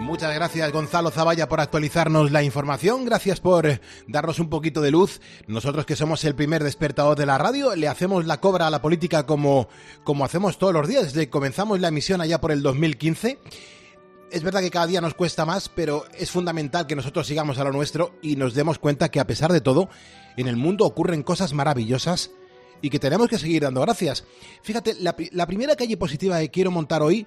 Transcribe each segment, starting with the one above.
Muchas gracias, Gonzalo Zavalla, por actualizarnos la información. Gracias por darnos un poquito de luz. Nosotros, que somos el primer despertador de la radio, le hacemos la cobra a la política como hacemos todos los días. Desde que comenzamos la emisión allá por el 2015. Es verdad que cada día nos cuesta más, pero es fundamental que nosotros sigamos a lo nuestro y nos demos cuenta que, a pesar de todo, en el mundo ocurren cosas maravillosas y que tenemos que seguir dando gracias. Fíjate, la primera calle positiva que quiero montar hoy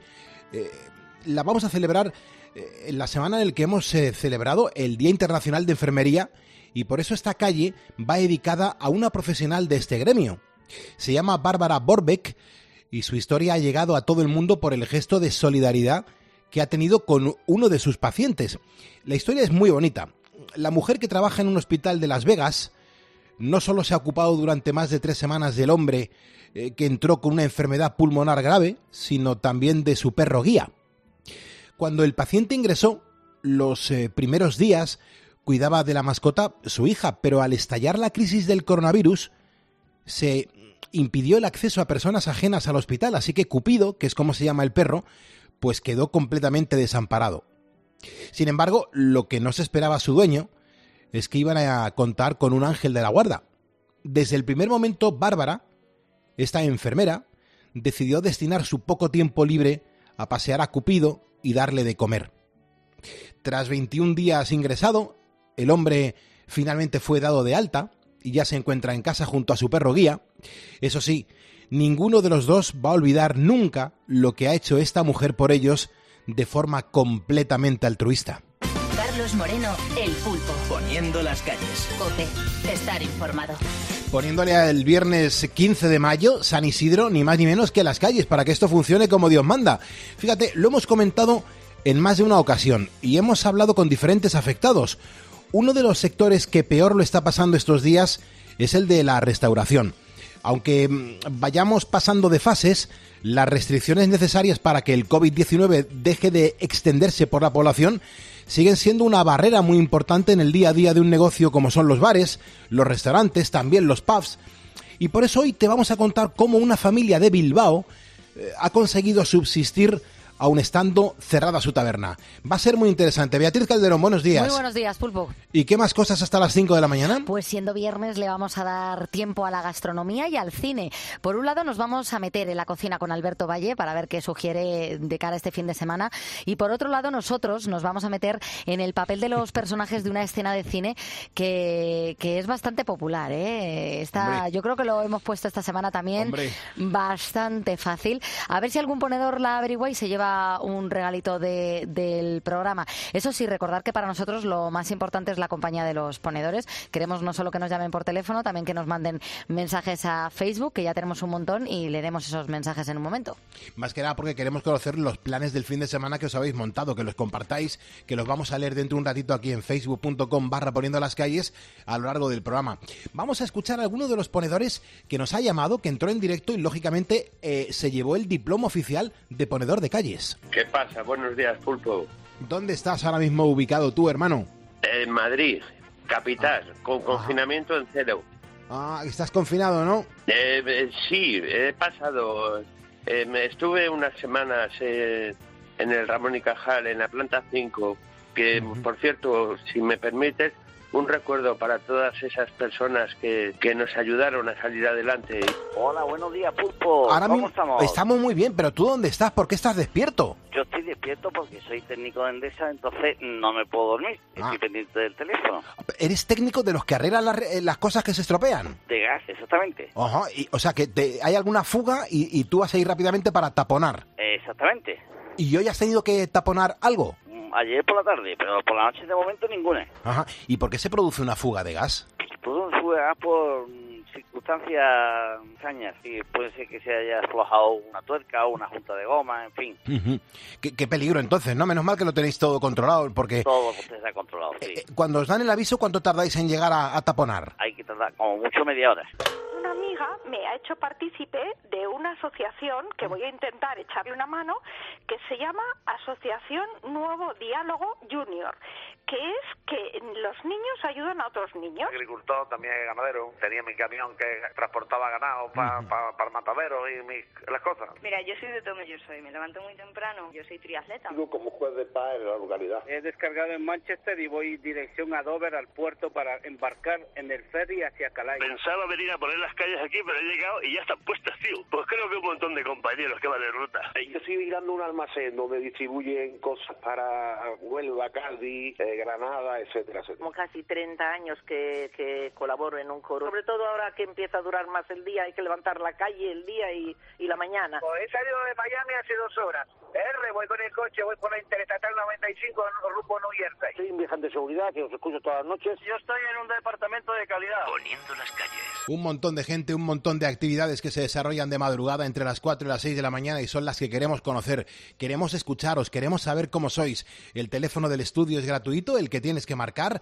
la vamos a celebrar en la semana en la que hemos celebrado el Día Internacional de Enfermería, y por eso esta calle va dedicada a una profesional de este gremio. Se llama Bárbara Borbeck y su historia ha llegado a todo el mundo por el gesto de solidaridad que ha tenido con uno de sus pacientes. La historia es muy bonita. La mujer, que trabaja en un hospital de Las Vegas, no solo se ha ocupado durante más de 3 semanas del hombre que entró con una enfermedad pulmonar grave, sino también de su perro guía. Cuando el paciente ingresó, los primeros días cuidaba de la mascota su hija, pero al estallar la crisis del coronavirus se impidió el acceso a personas ajenas al hospital, así que Cupido, que es como se llama el perro, pues quedó completamente desamparado. Sin embargo, lo que no se esperaba su dueño es que iban a contar con un ángel de la guarda. Desde el primer momento, Bárbara, esta enfermera, decidió destinar su poco tiempo libre a pasear a Cupido y darle de comer. Tras 21 días ingresado, el hombre finalmente fue dado de alta y ya se encuentra en casa junto a su perro guía. Eso sí, ninguno de los dos va a olvidar nunca lo que ha hecho esta mujer por ellos de forma completamente altruista. Carlos Moreno, El Pulpo. Poniendo las calles. COPE. Estar informado. Poniéndole el viernes 15 de mayo, San Isidro, ni más ni menos que las calles, para que esto funcione como Dios manda. Fíjate, lo hemos comentado en más de una ocasión y hemos hablado con diferentes afectados. Uno de los sectores que peor lo está pasando estos días es el de la restauración. Aunque vayamos pasando de fases, las restricciones necesarias para que el COVID-19 deje de extenderse por la población siguen siendo una barrera muy importante en el día a día de un negocio como son los bares, los restaurantes, también los pubs. Y por eso hoy te vamos a contar cómo una familia de Bilbao ha conseguido subsistir aun estando cerrada su taberna. Va a ser muy interesante. Beatriz Calderón, buenos días. Muy buenos días, Pulpo. ¿Y qué más cosas hasta las 5 de la mañana? Pues siendo viernes le vamos a dar tiempo a la gastronomía y al cine. Por un lado nos vamos a meter en la cocina con Alberto Valle para ver qué sugiere de cara a este fin de semana. Y por otro lado nosotros nos vamos a meter en el papel de los personajes de una escena de cine que es bastante popular, ¿eh? Yo creo que lo hemos puesto esta semana también. Hombre. Bastante fácil. A ver si algún ponedor la averigua y se lleva un regalito del programa. Eso sí, recordar que para nosotros lo más importante es la compañía de los ponedores. Queremos no solo que nos llamen por teléfono, también que nos manden mensajes a Facebook, que ya tenemos un montón y leeremos esos mensajes en un momento. Más que nada porque queremos conocer los planes del fin de semana que os habéis montado, que los compartáis, que los vamos a leer dentro de un ratito aquí en facebook.com/poniendo las calles a lo largo del programa. Vamos a escuchar a alguno de los ponedores que nos ha llamado, que entró en directo y lógicamente se llevó el diploma oficial de ponedor de calles. ¿Qué pasa? Buenos días, Pulpo. ¿Dónde estás ahora mismo ubicado tú, hermano? En Madrid, capital, con confinamiento en cero. Estás confinado, ¿no? Sí, he pasado... estuve unas semanas en el Ramón y Cajal, en la planta 5, que, por cierto, si me permites, un recuerdo para todas esas personas que nos ayudaron a salir adelante. Hola, buenos días, Pulpo. Ahora ¿Cómo mismo estamos? Estamos muy bien, pero ¿tú dónde estás? ¿Por qué estás despierto? Yo estoy despierto porque soy técnico de Endesa, entonces no me puedo dormir. Estoy pendiente del teléfono. ¿Eres técnico de los que arreglan las cosas que se estropean? De gas, exactamente. Ajá, o sea, que hay alguna fuga y tú vas a ir rápidamente para taponar. Exactamente. ¿Y hoy has tenido que taponar algo? Ayer por la tarde, pero por la noche de momento ninguna. Ajá. ¿Y por qué se produce una fuga de gas? Pues fuga por circunstancias extrañas. Sí, puede ser que se haya aflojado una tuerca o una junta de goma, en fin. Uh-huh. Qué peligro entonces, ¿no? Menos mal que lo tenéis todo controlado, porque... Todo está controlado, sí. Cuando os dan el aviso, ¿cuánto tardáis en llegar a taponar? Hay que tardar como mucho media hora. Una amiga me ha hecho partícipe de una asociación que voy a intentar echarle una mano, que se llama Asociación Nuevo Diálogo Junior, que es que los niños ayudan a otros niños. Agricultor, también ganadero. Tenía mi camión que transportaba ganado para el matadero y las cosas. Mira, yo soy de Tomelloso y me levanto muy temprano. Yo soy triatleta. Digo como juez de paz en la localidad. He descargado en Manchester y voy dirección a Dover, al puerto, para embarcar en el ferry hacia Calais. Pensaba venir a poner las calles aquí, pero he llegado y ya están puestas, tío. Pues creo que un montón de compañeros que van de ruta. Yo estoy mirando un almacén donde distribuyen cosas para Huelva, Cádiz, Granada, etcétera, etcétera. Como casi 30 años que colaboro en un coro. Sobre todo ahora que empieza a durar más el día, hay que levantar la calle el día y la mañana. Pues he salido de Miami hace 2 horas. Voy con el coche, voy por la Interestatal 95 rumbo a New Jersey. Soy un viajante de seguridad que os escucho todas las noches. Yo estoy en un departamento de calidad. Poniendo las calles. Un montón de gente, un montón de actividades que se desarrollan de madrugada entre las 4 y las 6 de la mañana y son las que queremos conocer. Queremos escucharos, queremos saber cómo sois. El teléfono del estudio es gratuito, el que tienes que marcar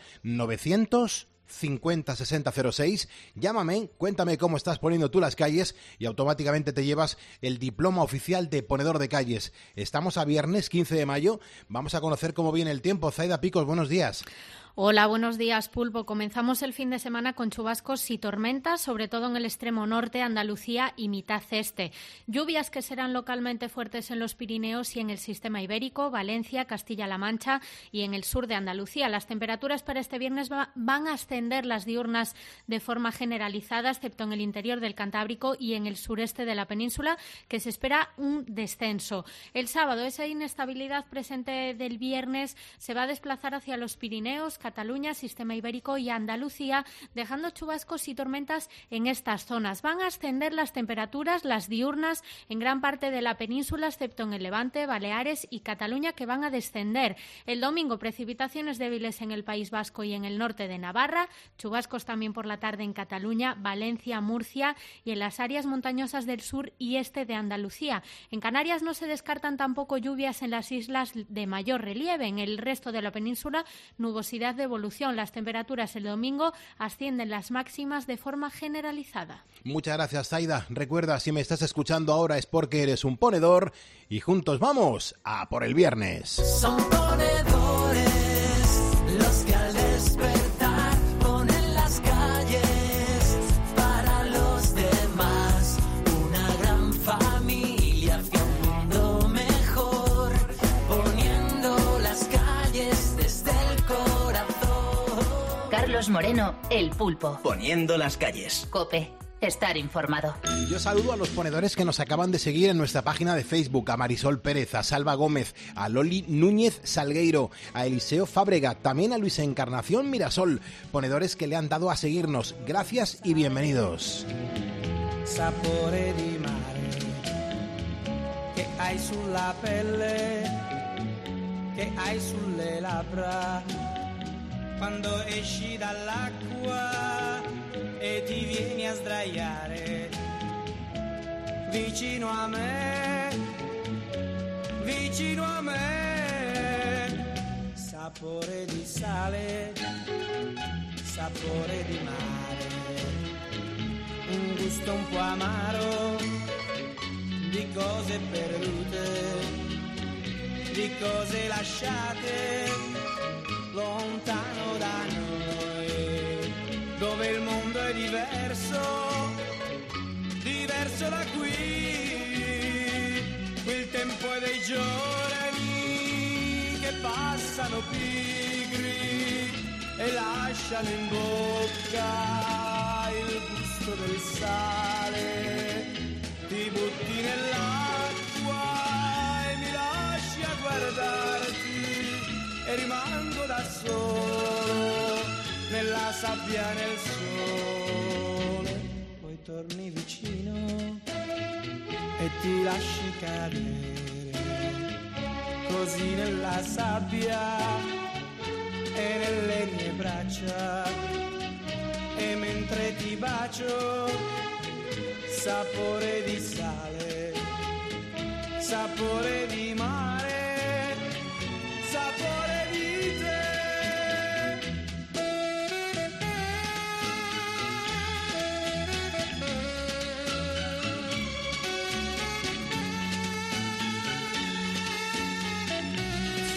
950-6006. Llámame, cuéntame cómo estás poniendo tú las calles y automáticamente te llevas el diploma oficial de ponedor de calles. Estamos a viernes 15 de mayo. Vamos a conocer cómo viene el tiempo. Zaida Picos, buenos días. Hola, buenos días, Pulpo. Comenzamos el fin de semana con chubascos y tormentas, sobre todo en el extremo norte, Andalucía y mitad este. Lluvias que serán localmente fuertes en los Pirineos y en el sistema ibérico, Valencia, Castilla-La Mancha y en el sur de Andalucía. Las temperaturas para este viernes van a ascender las diurnas de forma generalizada, excepto en el interior del Cantábrico y en el sureste de la península, que se espera un descenso. El sábado, esa inestabilidad presente del viernes se va a desplazar hacia los Pirineos, Cataluña, sistema ibérico y Andalucía, dejando chubascos y tormentas en estas zonas. Van a ascender las temperaturas, las diurnas, en gran parte de la península, excepto en el Levante, Baleares y Cataluña, que van a descender. El domingo, precipitaciones débiles en el País Vasco y en el norte de Navarra, chubascos también por la tarde en Cataluña, Valencia, Murcia y en las áreas montañosas del sur y este de Andalucía. En Canarias no se descartan tampoco lluvias en las islas de mayor relieve. En el resto de la península, nubosidad de evolución. Las temperaturas el domingo ascienden las máximas de forma generalizada. Muchas gracias, Zaida. Recuerda, si me estás escuchando ahora es porque eres un ponedor y juntos vamos a por el viernes. Son ponedores los que al despertar ponen las calles para los demás. Una gran familia hacia un mundo mejor, poniendo las calles desde el corazón. Carlos Moreno, El Pulpo. Poniendo las calles. COPE. Estar informado. Yo saludo a los ponedores que nos acaban de seguir en nuestra página de Facebook, a Marisol Pérez, a Salva Gómez, a Loli Núñez Salgueiro, a Eliseo Fábrega, también a Luis Encarnación Mirasol, ponedores que le han dado a seguirnos. Gracias y bienvenidos. Sapore di mare che hai sulla pelle, che hai sulle labbra, quando esci dall'acqua e ti vieni a sdraiare vicino a me, vicino a me. Sapore di sale, sapore di mare, un gusto un po' amaro di cose perdute, di cose lasciate lontano da noi, dove il mondo è diverso, diverso da qui. Il tempo è dei giorni che passano pigri e lasciano in bocca il gusto del sale. Ti butti nell'acqua e mi lasci a guardarti e rimango da solo nella sabbia, nel sole. Poi torni vicino e ti lasci cadere così nella sabbia e nelle mie braccia, e mentre ti bacio sapore di sale, sapore di mare, sapore di te.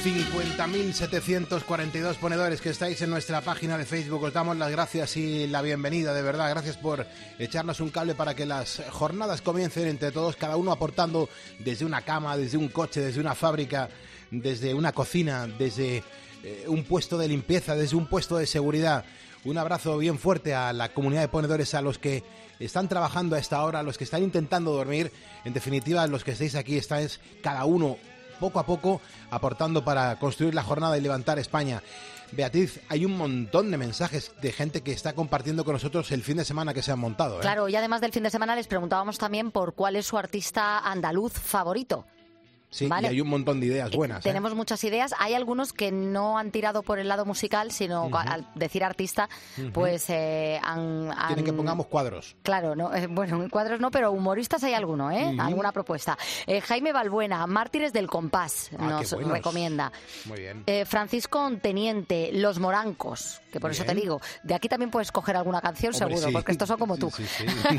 50.742 ponedores que estáis en nuestra página de Facebook, os damos las gracias y la bienvenida, de verdad. Gracias por echarnos un cable para que las jornadas comiencen entre todos, cada uno aportando desde una cama, desde un coche, desde una fábrica, desde una cocina, desde un puesto de limpieza, desde un puesto de seguridad. Un abrazo bien fuerte a la comunidad de ponedores, a los que están trabajando a esta hora, a los que están intentando dormir. En definitiva, los que estáis aquí, estáis cada uno poco a poco aportando para construir la jornada y levantar España. Beatriz, hay un montón de mensajes de gente que está compartiendo con nosotros el fin de semana que se han montado, ¿eh? Claro, y además del fin de semana les preguntábamos también por cuál es su artista andaluz favorito. Sí, ¿vale? Y hay un montón de ideas buenas. Tenemos muchas ideas. Hay algunos que no han tirado por el lado musical, sino al decir artista, pues han... Quieren que pongamos cuadros. Claro, no, bueno, cuadros no, pero humoristas hay alguno, ¿eh? Alguna propuesta. Jaime Balbuena, Mártires del Compás, nos recomienda. Muy bien. Francisco Teniente, Los Morancos, que por eso te digo, de aquí también puedes coger alguna canción, hombre, seguro, porque estos son como tú. Sí.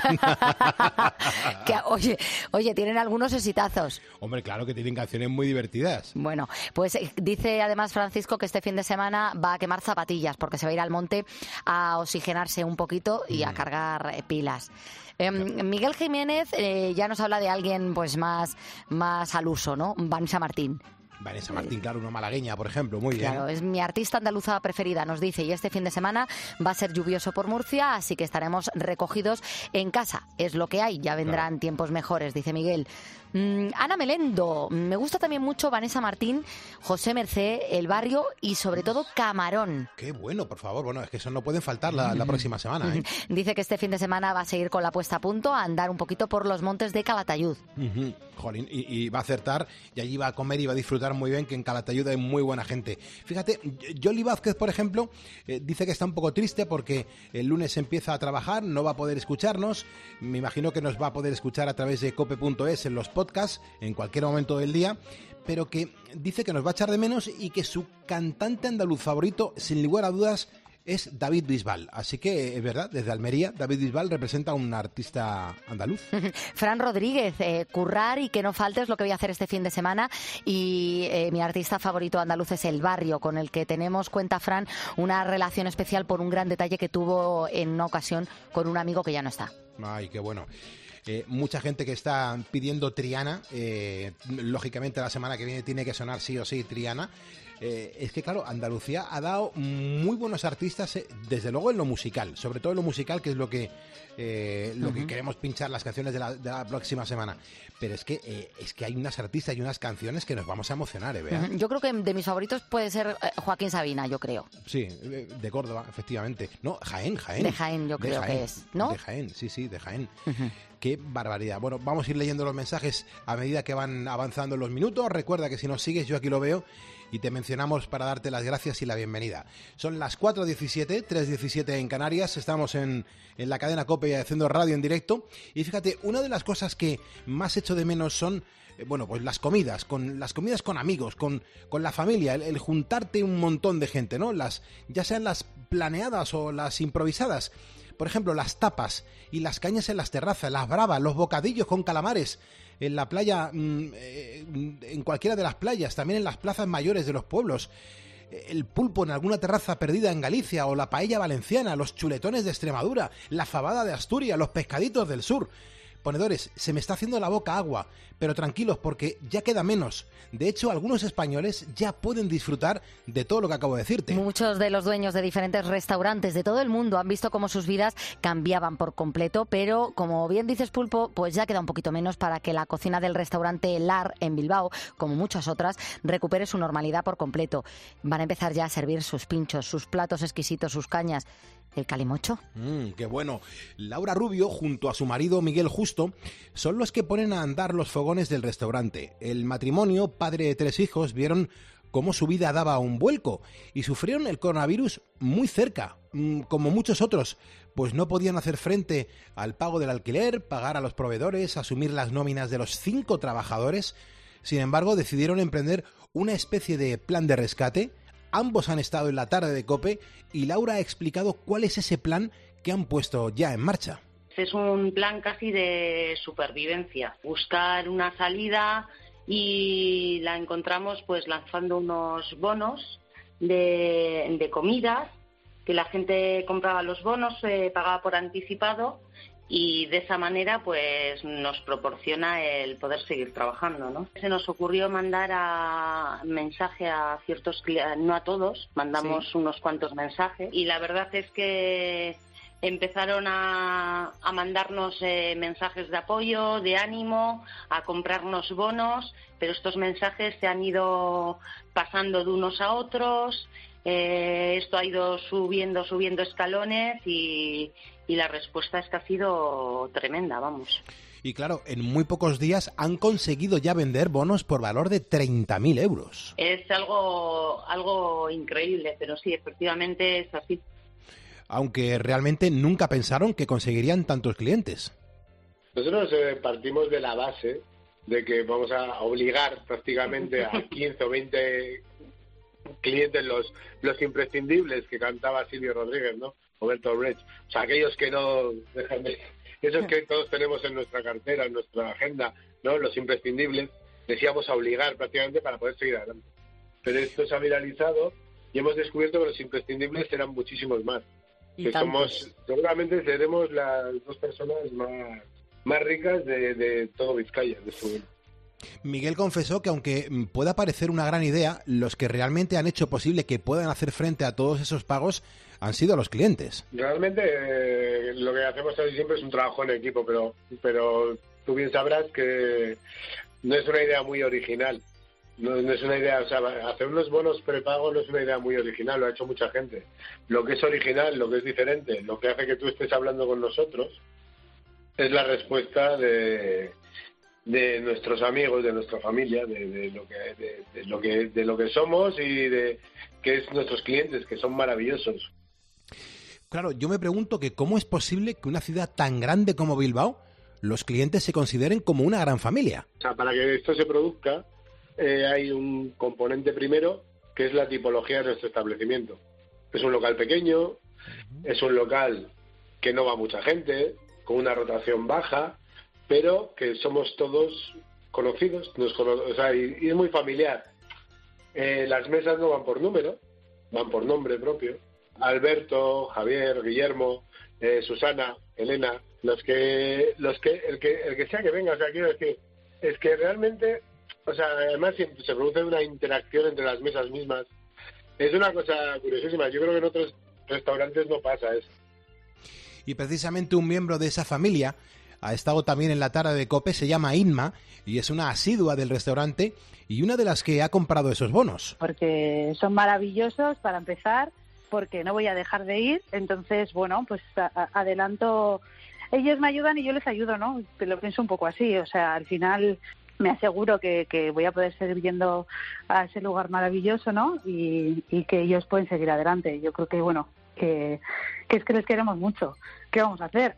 Que, oye, tienen algunos exitazos. Hombre, claro que tienen canciones muy divertidas. Bueno, pues dice además Francisco que este fin de semana va a quemar zapatillas porque se va a ir al monte a oxigenarse un poquito y a cargar pilas. Miguel Jiménez ya nos habla de alguien pues más al uso, ¿no? Vanessa Martín. Vanessa Martín, claro, una malagueña, por ejemplo, muy bien. Claro, es mi artista andaluza preferida, nos dice, y este fin de semana va a ser lluvioso por Murcia, así que estaremos recogidos en casa. Es lo que hay, ya vendrán tiempos mejores, dice Miguel. Ana Melendo, me gusta también mucho Vanessa Martín, José Mercé, El Barrio y sobre todo Camarón. Qué bueno, por favor, bueno, es que eso no pueden faltar la próxima semana, ¿eh? Dice que este fin de semana va a seguir con la puesta a punto, a andar un poquito por los montes de Calatayud. Jolín, y va a acertar, y allí va a comer y va a disfrutar muy bien, que en Calatayud hay muy buena gente. Fíjate, Yoli Vázquez, por ejemplo, dice que está un poco triste porque el lunes empieza a trabajar, no va a poder escucharnos, me imagino que nos va a poder escuchar a través de cope.es en los podcasts, en cualquier momento del día, pero que dice que nos va a echar de menos y que su cantante andaluz favorito, sin lugar a dudas, es David Bisbal. Así que es verdad, desde Almería, David Bisbal representa a un artista andaluz. Fran Rodríguez, currar y que no falte es lo que voy a hacer este fin de semana. Y mi artista favorito andaluz es El Barrio, con el que tenemos, cuenta Fran, una relación especial por un gran detalle que tuvo en una ocasión con un amigo que ya no está. Ay, qué bueno. Mucha gente que está pidiendo Triana, lógicamente la semana que viene tiene que sonar sí o sí Triana. Es que claro, Andalucía ha dado muy buenos artistas, desde luego en lo musical, sobre todo en lo musical, que es lo que queremos pinchar las canciones de la próxima semana. Pero es que hay unas artistas y unas canciones que nos vamos a emocionar, ¿verdad? Yo creo que de mis favoritos puede ser Joaquín Sabina, yo creo. Sí, de Córdoba, efectivamente. No, Jaén. De Jaén, yo creo que es, ¿no? De Jaén, sí, de Jaén. Qué barbaridad. Bueno, vamos a ir leyendo los mensajes a medida que van avanzando los minutos. Recuerda que si nos sigues, yo aquí lo veo y te mencionamos para darte las gracias y la bienvenida. Son las 4:17, 3:17 en Canarias. Estamos en la cadena COPE haciendo radio en directo. Y fíjate, una de las cosas que más echo de menos son pues las comidas con amigos, con la familia, el juntarte un montón de gente, ¿no? Ya sean las planeadas o las improvisadas. Por ejemplo, las tapas y las cañas en las terrazas, las bravas, los bocadillos con calamares en la playa, en cualquiera de las playas, también en las plazas mayores de los pueblos, el pulpo en alguna terraza perdida en Galicia o la paella valenciana, los chuletones de Extremadura, la fabada de Asturias, los pescaditos del sur. Ponedores, se me está haciendo la boca agua, pero tranquilos porque ya queda menos. De hecho, algunos españoles ya pueden disfrutar de todo lo que acabo de decirte. Muchos de los dueños de diferentes restaurantes de todo el mundo han visto cómo sus vidas cambiaban por completo, pero como bien dices, Pulpo, pues ya queda un poquito menos para que la cocina del restaurante Lar en Bilbao, como muchas otras, recupere su normalidad por completo. Van a empezar ya a servir sus pinchos, sus platos exquisitos, sus cañas. ¿El calimocho? ¡Qué bueno! Laura Rubio, junto a su marido Miguel Justo, son los que ponen a andar los fogones del restaurante. El matrimonio, padre de 3 hijos, vieron cómo su vida daba un vuelco y sufrieron el coronavirus muy cerca, como muchos otros, pues no podían hacer frente al pago del alquiler, pagar a los proveedores, asumir las nóminas de los 5 trabajadores. Sin embargo, decidieron emprender una especie de plan de rescate. Ambos han estado en la tarde de COPE y Laura ha explicado cuál es ese plan que han puesto ya en marcha. Es un plan casi de supervivencia, buscar una salida y la encontramos pues lanzando unos bonos de comidas, que la gente compraba los bonos, pagaba por anticipado, y de esa manera pues nos proporciona el poder seguir trabajando, ¿no? Se nos ocurrió mandar mensaje a ciertos clientes, no a todos, mandamos unos cuantos mensajes, y la verdad es que empezaron a mandarnos mensajes de apoyo, de ánimo, a comprarnos bonos, pero estos mensajes se han ido pasando de unos a otros. Esto ha ido subiendo escalones y la respuesta es que ha sido tremenda, vamos. Y claro, en muy pocos días han conseguido ya vender bonos por valor de 30.000 euros. Es algo increíble, pero sí, efectivamente es así. Aunque realmente nunca pensaron que conseguirían tantos clientes. Nosotros partimos de la base de que vamos a obligar prácticamente a 15 o 20 clientes, los imprescindibles que cantaba Silvio Rodríguez, ¿no? O Bertolt Brecht. O sea, aquellos que no dejan de... Esos que todos tenemos en nuestra cartera, en nuestra agenda, ¿no? Los imprescindibles, decíamos a obligar prácticamente para poder seguir adelante. Pero esto se ha viralizado y hemos descubierto que los imprescindibles serán muchísimos más. Que seguramente seremos las 2 personas más ricas de todo Vizcaya en este momento. Miguel confesó que aunque pueda parecer una gran idea, los que realmente han hecho posible que puedan hacer frente a todos esos pagos han sido los clientes. Realmente lo que hacemos casi siempre es un trabajo en equipo, pero tú bien sabrás que no es una idea muy original. No es una idea, o sea, hacer unos bonos prepago no es una idea muy original, lo ha hecho mucha gente. Lo que es original, lo que es diferente, lo que hace que tú estés hablando con nosotros, es la respuesta de nuestros amigos, de nuestra familia, de lo que somos y de que es nuestros clientes, que son maravillosos. Claro, yo me pregunto que cómo es posible que una ciudad tan grande como Bilbao, los clientes se consideren como una gran familia. O sea, para que esto se produzca, hay un componente primero, que es la tipología de nuestro establecimiento. Es un local pequeño, es un local que no va mucha gente, con una rotación baja, pero que somos todos conocidos, o sea, y es muy familiar. Las mesas no van por número, van por nombre propio. Alberto, Javier, Guillermo, Susana, Elena, el que sea que venga, o sea, quiero decir, es que realmente, o sea, además se produce una interacción entre las mesas mismas. Es una cosa curiosísima, yo creo que en otros restaurantes no pasa eso. Y precisamente un miembro de esa familia ha estado también en la tarde de COPE, se llama Inma, y es una asidua del restaurante y una de las que ha comprado esos bonos. Porque son maravillosos, para empezar, porque no voy a dejar de ir, entonces, bueno, pues adelanto, ellos me ayudan y yo les ayudo, ¿no? Lo pienso un poco así, o sea, al final me aseguro que voy a poder seguir yendo a ese lugar maravilloso, ¿no? Y que ellos pueden seguir adelante. Yo creo que, bueno, que es que les queremos mucho. ¿Qué vamos a hacer?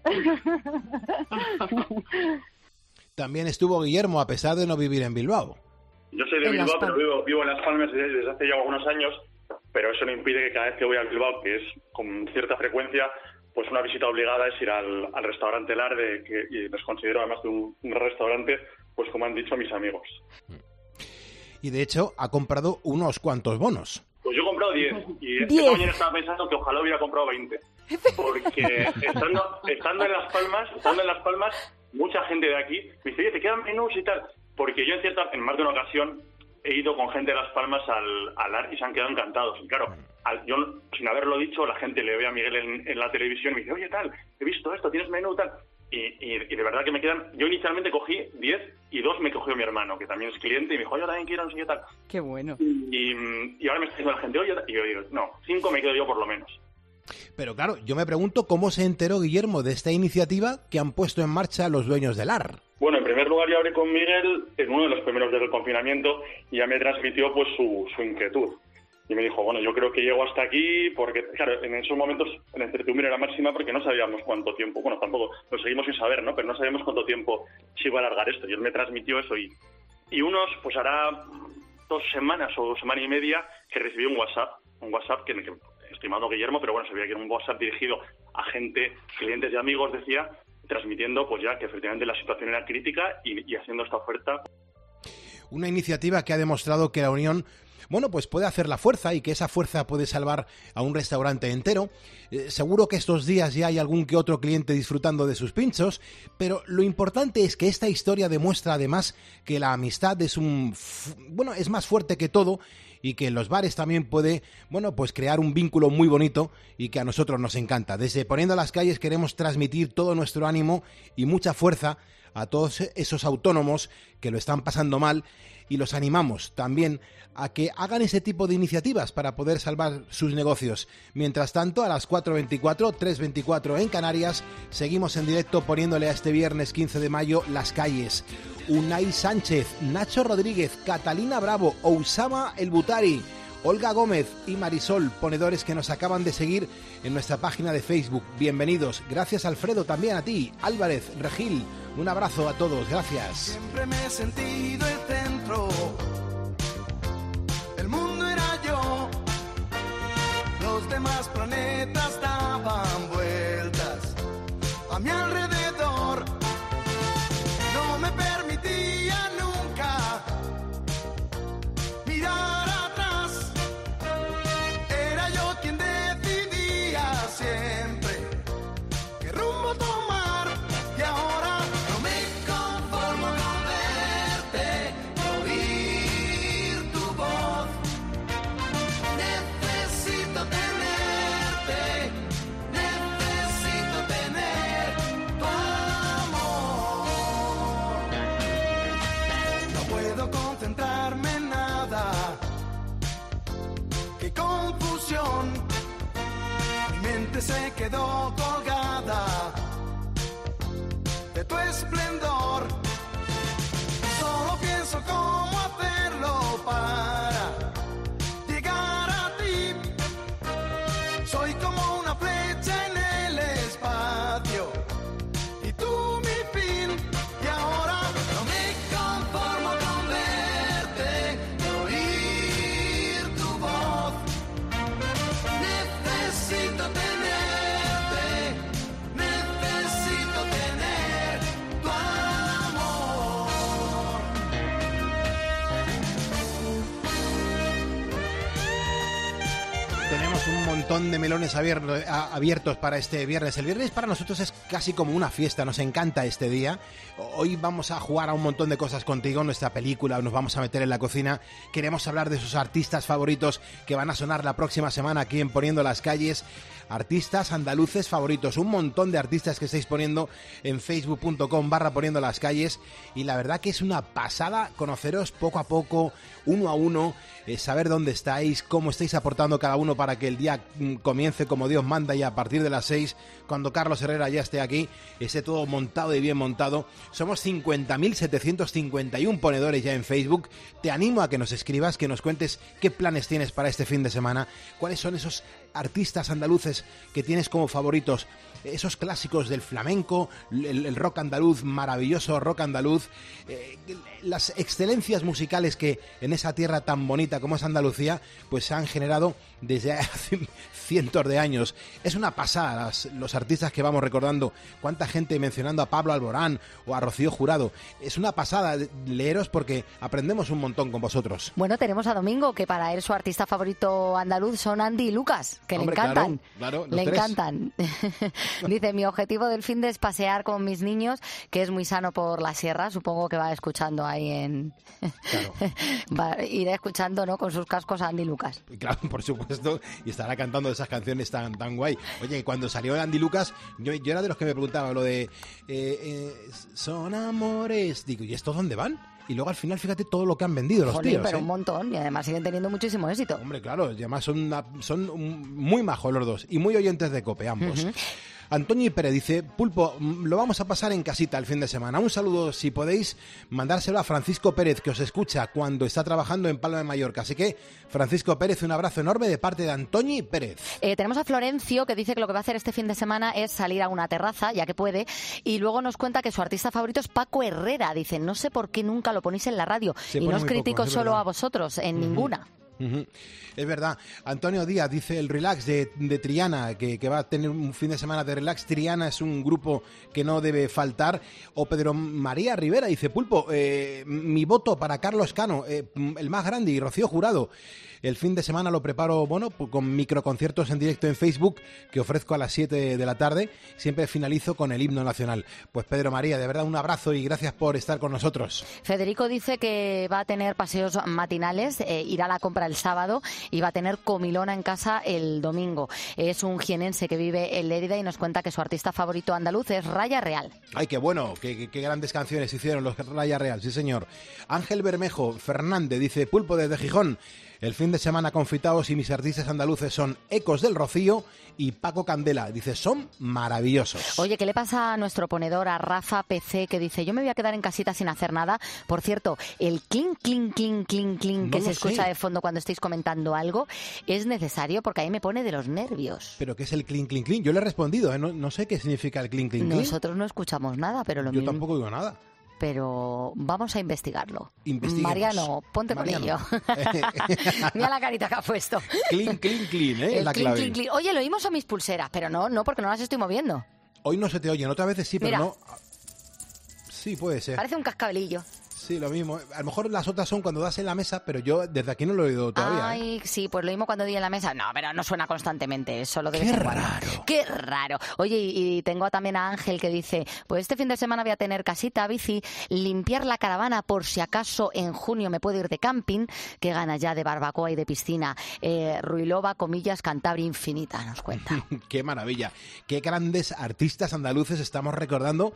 También estuvo Guillermo, a pesar de no vivir en Bilbao. Yo soy de Bilbao, pero vivo en Las Palmas desde hace ya algunos años, pero eso no impide que cada vez que voy a Bilbao, que es con cierta frecuencia, pues una visita obligada es ir al restaurante Lar, y les considero además de un restaurante, pues como han dicho mis amigos. Y de hecho ha comprado unos cuantos bonos. Pues yo he comprado 10 y esta mañana estaba pensando que ojalá hubiera comprado 20, porque estando en Las Palmas, mucha gente de aquí me dice, oye, te quedan menús y tal, porque yo en más de una ocasión he ido con gente de Las Palmas al Lar y se han quedado encantados. Y claro, yo sin haberlo dicho, la gente le ve a Miguel en la televisión y me dice, oye, tal, he visto esto, tienes menú, tal. Y de verdad que me quedan... Yo inicialmente cogí 10 y 2 me cogió mi hermano, que también es cliente, y me dijo, yo también quiero, no sé qué tal. Qué bueno. Y ahora me está diciendo la gente, oye, y yo digo, no, 5 me quedo yo por lo menos. Pero claro, yo me pregunto cómo se enteró Guillermo de esta iniciativa que han puesto en marcha los dueños del Lar. Bueno, en primer lugar yo hablé con Miguel en uno de los primeros días del confinamiento y ya me transmitió pues su inquietud. Y me dijo, bueno, yo creo que llego hasta aquí porque, claro, en esos momentos la incertidumbre era máxima porque no sabíamos cuánto tiempo, bueno, tampoco lo seguimos sin saber, ¿no? Pero no sabíamos cuánto tiempo se iba a alargar esto. Y él me transmitió eso y unos, pues hará 2 semanas o semana y media que recibí un WhatsApp que estimado Guillermo, pero bueno, sabía que era un WhatsApp dirigido a gente, clientes y amigos, decía, transmitiendo pues ya que efectivamente la situación era crítica y haciendo esta oferta. una iniciativa que ha demostrado que la unión, bueno, pues puede hacer la fuerza y que esa fuerza puede salvar a un restaurante entero. Seguro que estos días ya hay algún que otro cliente disfrutando de sus pinchos, pero lo importante es que esta historia demuestra además que la amistad es es más fuerte que todo, y que en los bares también puede, bueno, pues crear un vínculo muy bonito y que a nosotros nos encanta. Desde Poniendo las Calles queremos transmitir todo nuestro ánimo y mucha fuerza a todos esos autónomos que lo están pasando mal, y los animamos también a que hagan ese tipo de iniciativas para poder salvar sus negocios. Mientras tanto, a las 4:24, 3:24 en Canarias, seguimos en directo poniéndole a este viernes 15 de mayo las calles. Unai Sánchez, Nacho Rodríguez, Catalina Bravo, Ousama El Butari, Olga Gómez y Marisol, ponedores que nos acaban de seguir en nuestra página de Facebook. Bienvenidos. Gracias, Alfredo, también a ti. Álvarez, Regil, un abrazo a todos. Gracias. Siempre me he sentido el centro. El mundo era yo. Los demás planetas daban vueltas a mi alrededor. No me permitía nunca mirar atrás. Era yo quien decidía siempre qué rumbo tomar. Y ahora no me conformo con verte, oír tu voz. Necesito tenerte, necesito tener tu amor. No puedo concentrarme en nada. Qué confusión. Mi mente se quedó colgada de tu esplendor. Solo pienso cómo hacerlo para llegar a ti. Soy como una flecha en el espacio y tú mi fin. Y ahora no me conformo con verte, oír tu voz. Necesito tenerte, necesito tener tu amor. Tenemos un montón de melones abiertos para este viernes. El viernes para nosotros es casi como una fiesta, nos encanta este día. Hoy vamos a jugar a un montón de cosas contigo, nuestra película, nos vamos a meter en la cocina. Queremos hablar de sus artistas favoritos que van a sonar la próxima semana aquí en Poniendo las Calles. Artistas andaluces favoritos, un montón de artistas que estáis poniendo en facebook.com/Poniendo las Calles, y la verdad que es una pasada conoceros poco a poco, uno a uno, saber dónde estáis, cómo estáis aportando cada uno para que el día comience como Dios manda, y a partir de las 6, cuando Carlos Herrera ya esté aquí, esté todo montado y bien montado. Somos 50.751 ponedores ya en Facebook. Te animo a que nos escribas, que nos cuentes qué planes tienes para este fin de semana, cuáles son esos artistas andaluces que tienes como favoritos, esos clásicos del flamenco, el rock andaluz, maravilloso rock andaluz, las excelencias musicales que en esa tierra tan bonita como es Andalucía, pues se han generado desde hace cientos de años. Es una pasada los artistas que vamos recordando, cuánta gente mencionando a Pablo Alborán o a Rocío Jurado. Es una pasada leeros porque aprendemos un montón con vosotros. Bueno, tenemos a Domingo, que para él su artista favorito andaluz son Andy y Lucas, que hombre, le encantan. Claro, le encantan. Dice, mi objetivo del fin de es pasear con mis niños, que es muy sano por la sierra. Supongo que va escuchando ahí en... Claro. Irá escuchando, ¿no?, con sus cascos a Andy Lucas. Claro, por supuesto, y estará cantando esas canciones tan guay. Oye, cuando salió Andy Lucas, yo era de los que me preguntaba lo de son amores. Digo, ¿y estos dónde van? Y luego al final, fíjate todo lo que han vendido los tíos. Pero un montón, y además siguen teniendo muchísimo éxito. Hombre, claro, y además son muy majos los dos, y muy oyentes de COPE ambos. Uh-huh. Antonio Pérez dice, Pulpo, lo vamos a pasar en casita el fin de semana. Un saludo, si podéis, mandárselo a Francisco Pérez, que os escucha cuando está trabajando en Palma de Mallorca. Así que, Francisco Pérez, un abrazo enorme de parte de Antonio Pérez. Tenemos a Florencio, que dice que lo que va a hacer este fin de semana es salir a una terraza, ya que puede, y luego nos cuenta que su artista favorito es Paco Herrera. Dice, no sé por qué nunca lo ponéis en la radio, y no os critico solo a vosotros, en ninguna. Es verdad. Antonio Díaz dice el relax de Triana, que va a tener un fin de semana de relax. Triana es un grupo que no debe faltar. O Pedro María Rivera dice, Pulpo, mi voto para Carlos Cano, el más grande, y Rocío Jurado. El fin de semana lo preparo, bueno, con microconciertos en directo en Facebook que ofrezco a las 7 de la tarde. Siempre finalizo con el himno nacional. Pues Pedro María, de verdad un abrazo y gracias por estar con nosotros. Federico dice que va a tener paseos matinales, irá a la compra el sábado y va a tener comilona en casa el domingo. Es un jienense que vive en Lérida y nos cuenta que su artista favorito andaluz es Raya Real. Ay, qué bueno, qué grandes canciones hicieron los Raya Real, sí señor. Ángel Bermejo Fernández dice, Pulpo desde Gijón. El fin de semana confitados y mis artistas andaluces son Ecos del Rocío y Paco Candela. Dice, son maravillosos. Oye, ¿qué le pasa a nuestro ponedor, a Rafa PC, que dice, yo me voy a quedar en casita sin hacer nada? Por cierto, el clink, clink, clink, clink, clink que se escucha de fondo cuando estáis comentando algo, es necesario porque ahí me pone de los nervios. ¿Pero qué es el clink, clink, clink? Yo le he respondido, no sé qué significa el clink, clink, clink. Nosotros no escuchamos nada, pero lo mismo. Yo tampoco digo nada. Pero vamos a investigarlo. Mariano, ponte con ello. Mira la carita que ha puesto. Clean, clean, clean, ¿eh? La clean, clave. clean, clean. Oye, lo oímos a mis pulseras, pero no, porque no las estoy moviendo. Hoy no se te oyen, otras veces sí, pero Mira. no. Sí, puede ser. Parece un cascabelillo. Sí, lo mismo. A lo mejor las otras son cuando das en la mesa, pero yo desde aquí no lo he oído todavía. Ay, sí, pues lo mismo cuando di en la mesa. No, pero no suena constantemente, solo debe Qué ser raro. Qué raro. Oye, y tengo también a Ángel que dice, pues este fin de semana voy a tener casita, bici, limpiar la caravana por si acaso en junio me puedo ir de camping, que gana ya de barbacoa y de piscina. Ruilova, comillas, Cantabria infinita, nos cuenta. Qué maravilla. Qué grandes artistas andaluces estamos recordando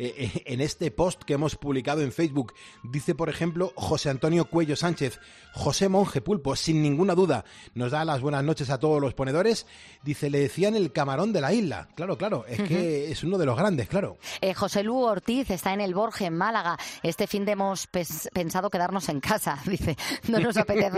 en este post que hemos publicado en Facebook. Dice, por ejemplo, José Antonio Cuello Sánchez, José Monje Pulpo, sin ninguna duda, nos da las buenas noches a todos los ponedores. Dice, le decían el camarón de la isla. Claro, es que es uno de los grandes, claro. José Lu Ortiz está en el Borge, en Málaga. Este fin de hemos pensado quedarnos en casa. Dice, no nos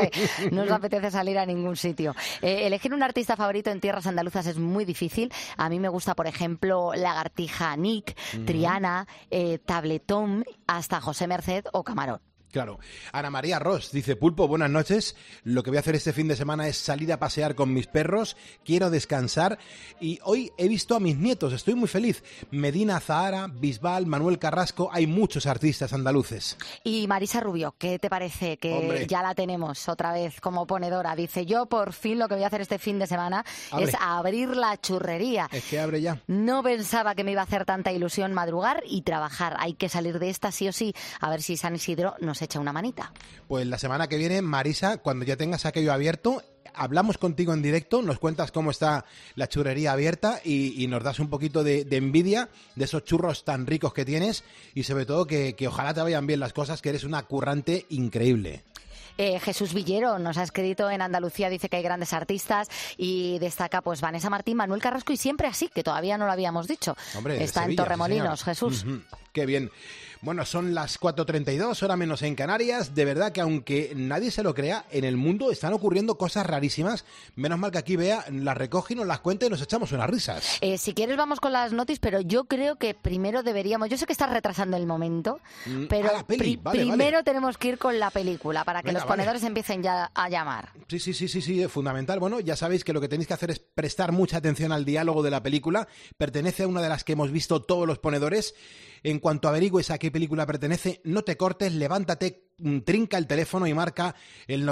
apetece salir a ningún sitio. Elegir un artista favorito en tierras andaluzas es muy difícil. A mí me gusta, por ejemplo, Lagartija Nick, Triana, Tabletón, hasta José Merced o Camarón. Claro. Ana María Ross dice, Pulpo, buenas noches. Lo que voy a hacer este fin de semana es salir a pasear con mis perros. Quiero descansar. Y hoy he visto a mis nietos. Estoy muy feliz. Medina Zahara, Bisbal, Manuel Carrasco. Hay muchos artistas andaluces. Y Marisa Rubio, ¿qué te parece? Que Hombre. Ya la tenemos otra vez como ponedora. Dice, yo por fin lo que voy a hacer este fin de semana es abrir la churrería. Es que abre ya. No pensaba que me iba a hacer tanta ilusión madrugar y trabajar. Hay que salir de esta sí o sí. A ver si San Isidro nos echa una manita. Pues la semana que viene, Marisa, cuando ya tengas aquello abierto, hablamos contigo en directo, nos cuentas cómo está la churrería abierta y nos das un poquito de envidia de esos churros tan ricos que tienes y sobre todo que ojalá te vayan bien las cosas, que eres una currante increíble. Jesús Villero nos ha escrito en Andalucía, dice que hay grandes artistas y destaca pues Vanessa Martín, Manuel Carrasco y Siempre Así, que todavía no lo habíamos dicho. Hombre, está Sevilla, en Torremolinos, sí, Jesús. Qué bien. Bueno, son las 4:32, hora menos en Canarias. De verdad que aunque nadie se lo crea, en el mundo están ocurriendo cosas rarísimas. Menos mal que aquí Bea las recoge y nos las cuenta y nos echamos unas risas. Si quieres vamos con las noticias, pero yo creo que primero deberíamos... Yo sé que estás retrasando el momento, pero la peli. primero tenemos que ir con la película para que Venga, los ponedores empiecen ya a llamar. Sí, es fundamental. Bueno, ya sabéis que lo que tenéis que hacer es prestar mucha atención al diálogo de la película. Pertenece a una de las que hemos visto todos los ponedores. En cuanto averigües a qué película pertenece, no te cortes, levántate, trinca el teléfono y marca el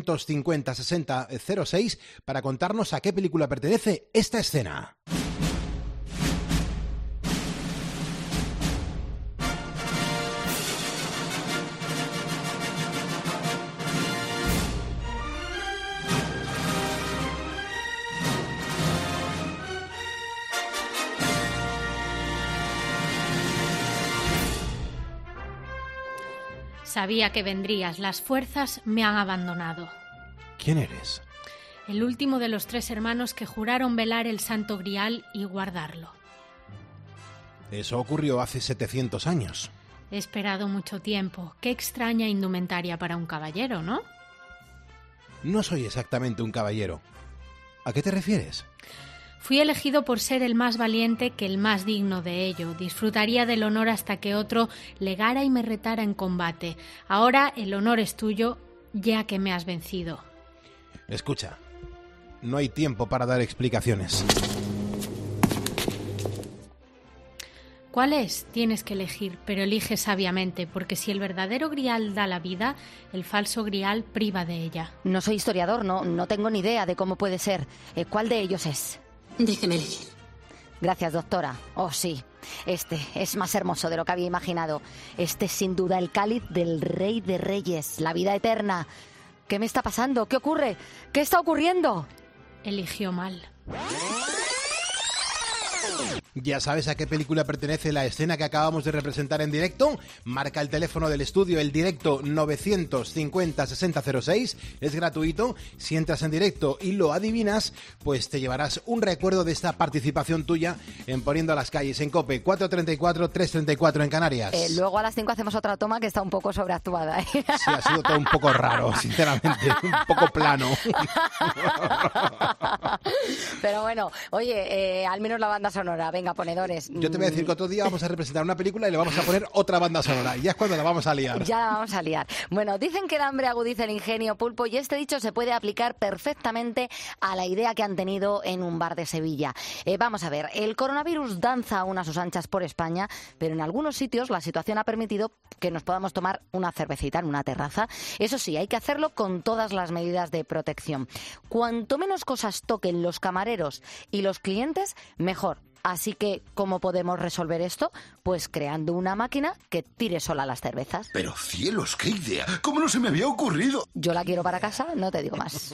950 60 06 para contarnos a qué película pertenece esta escena. Sabía que vendrías. Las fuerzas me han abandonado. ¿Quién eres? El último de los 3 hermanos que juraron velar el Santo Grial y guardarlo. Eso ocurrió hace 700 años. He esperado mucho tiempo. Qué extraña indumentaria para un caballero, ¿no? No soy exactamente un caballero. ¿A qué te refieres? Fui elegido por ser el más valiente que el más digno de ello. Disfrutaría del honor hasta que otro legara y me retara en combate. Ahora el honor es tuyo, ya que me has vencido. Escucha, no hay tiempo para dar explicaciones. ¿Cuál es? Tienes que elegir, pero elige sabiamente, porque si el verdadero grial da la vida, el falso grial priva de ella. No soy historiador, no tengo ni idea de cómo puede ser. ¿Cuál de ellos es? Déjeme elegir. Gracias, doctora. Oh, sí. Este es más hermoso de lo que había imaginado. Este es sin duda el cáliz del Rey de Reyes, la vida eterna. ¿Qué me está pasando? ¿Qué ocurre? ¿Qué está ocurriendo? Eligió mal. ¿Ya sabes a qué película pertenece la escena que acabamos de representar en directo? Marca el teléfono del estudio, el directo 950-6006, es gratuito. Si entras en directo y lo adivinas, pues te llevarás un recuerdo de esta participación tuya en Poniendo a las Calles en COPE, 434-334 en Canarias. Luego a las 5 hacemos otra toma que está un poco sobreactuada. Sí, ha sido todo un poco raro, sinceramente, un poco plano. Pero bueno, oye, al menos la banda sonora, venga, ponedores. Yo te voy a decir que otro día vamos a representar una película y le vamos a poner otra banda sonora. Y ya es cuando la vamos a liar. Ya la vamos a liar. Bueno, dicen que el hambre agudiza el ingenio, Pulpo, y este dicho se puede aplicar perfectamente a la idea que han tenido en un bar de Sevilla. Vamos a ver, el coronavirus danza aún a sus anchas por España, pero en algunos sitios la situación ha permitido que nos podamos tomar una cervecita en una terraza. Eso sí, hay que hacerlo con todas las medidas de protección. Cuanto menos cosas toquen los camareros y los clientes, mejor. Así que, ¿cómo podemos resolver esto? Pues creando una máquina que tire sola las cervezas. Pero cielos, qué idea. ¿Cómo no se me había ocurrido? Yo la quiero para casa, no te digo más.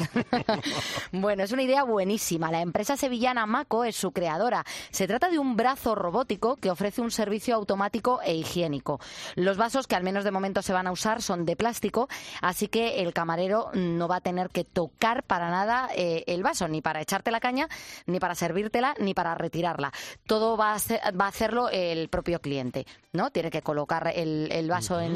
Bueno, es una idea buenísima. La empresa sevillana Maco es su creadora. Se trata de un brazo robótico que ofrece un servicio automático e higiénico. Los vasos, que al menos de momento se van a usar, son de plástico, así que el camarero no va a tener que tocar para nada el vaso, ni para echarte la caña, ni para servírtela, ni para retirarla. Todo va a hacerlo el propio cliente, ¿no? Tiene que colocar el vaso en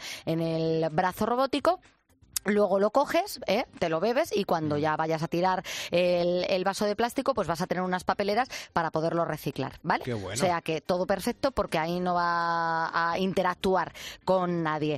el brazo robótico. Luego lo coges, te lo bebes y cuando ya vayas a tirar el vaso de plástico, pues vas a tener unas papeleras para poderlo reciclar, ¿vale? Qué bueno. O sea que todo perfecto porque ahí no va a interactuar con nadie.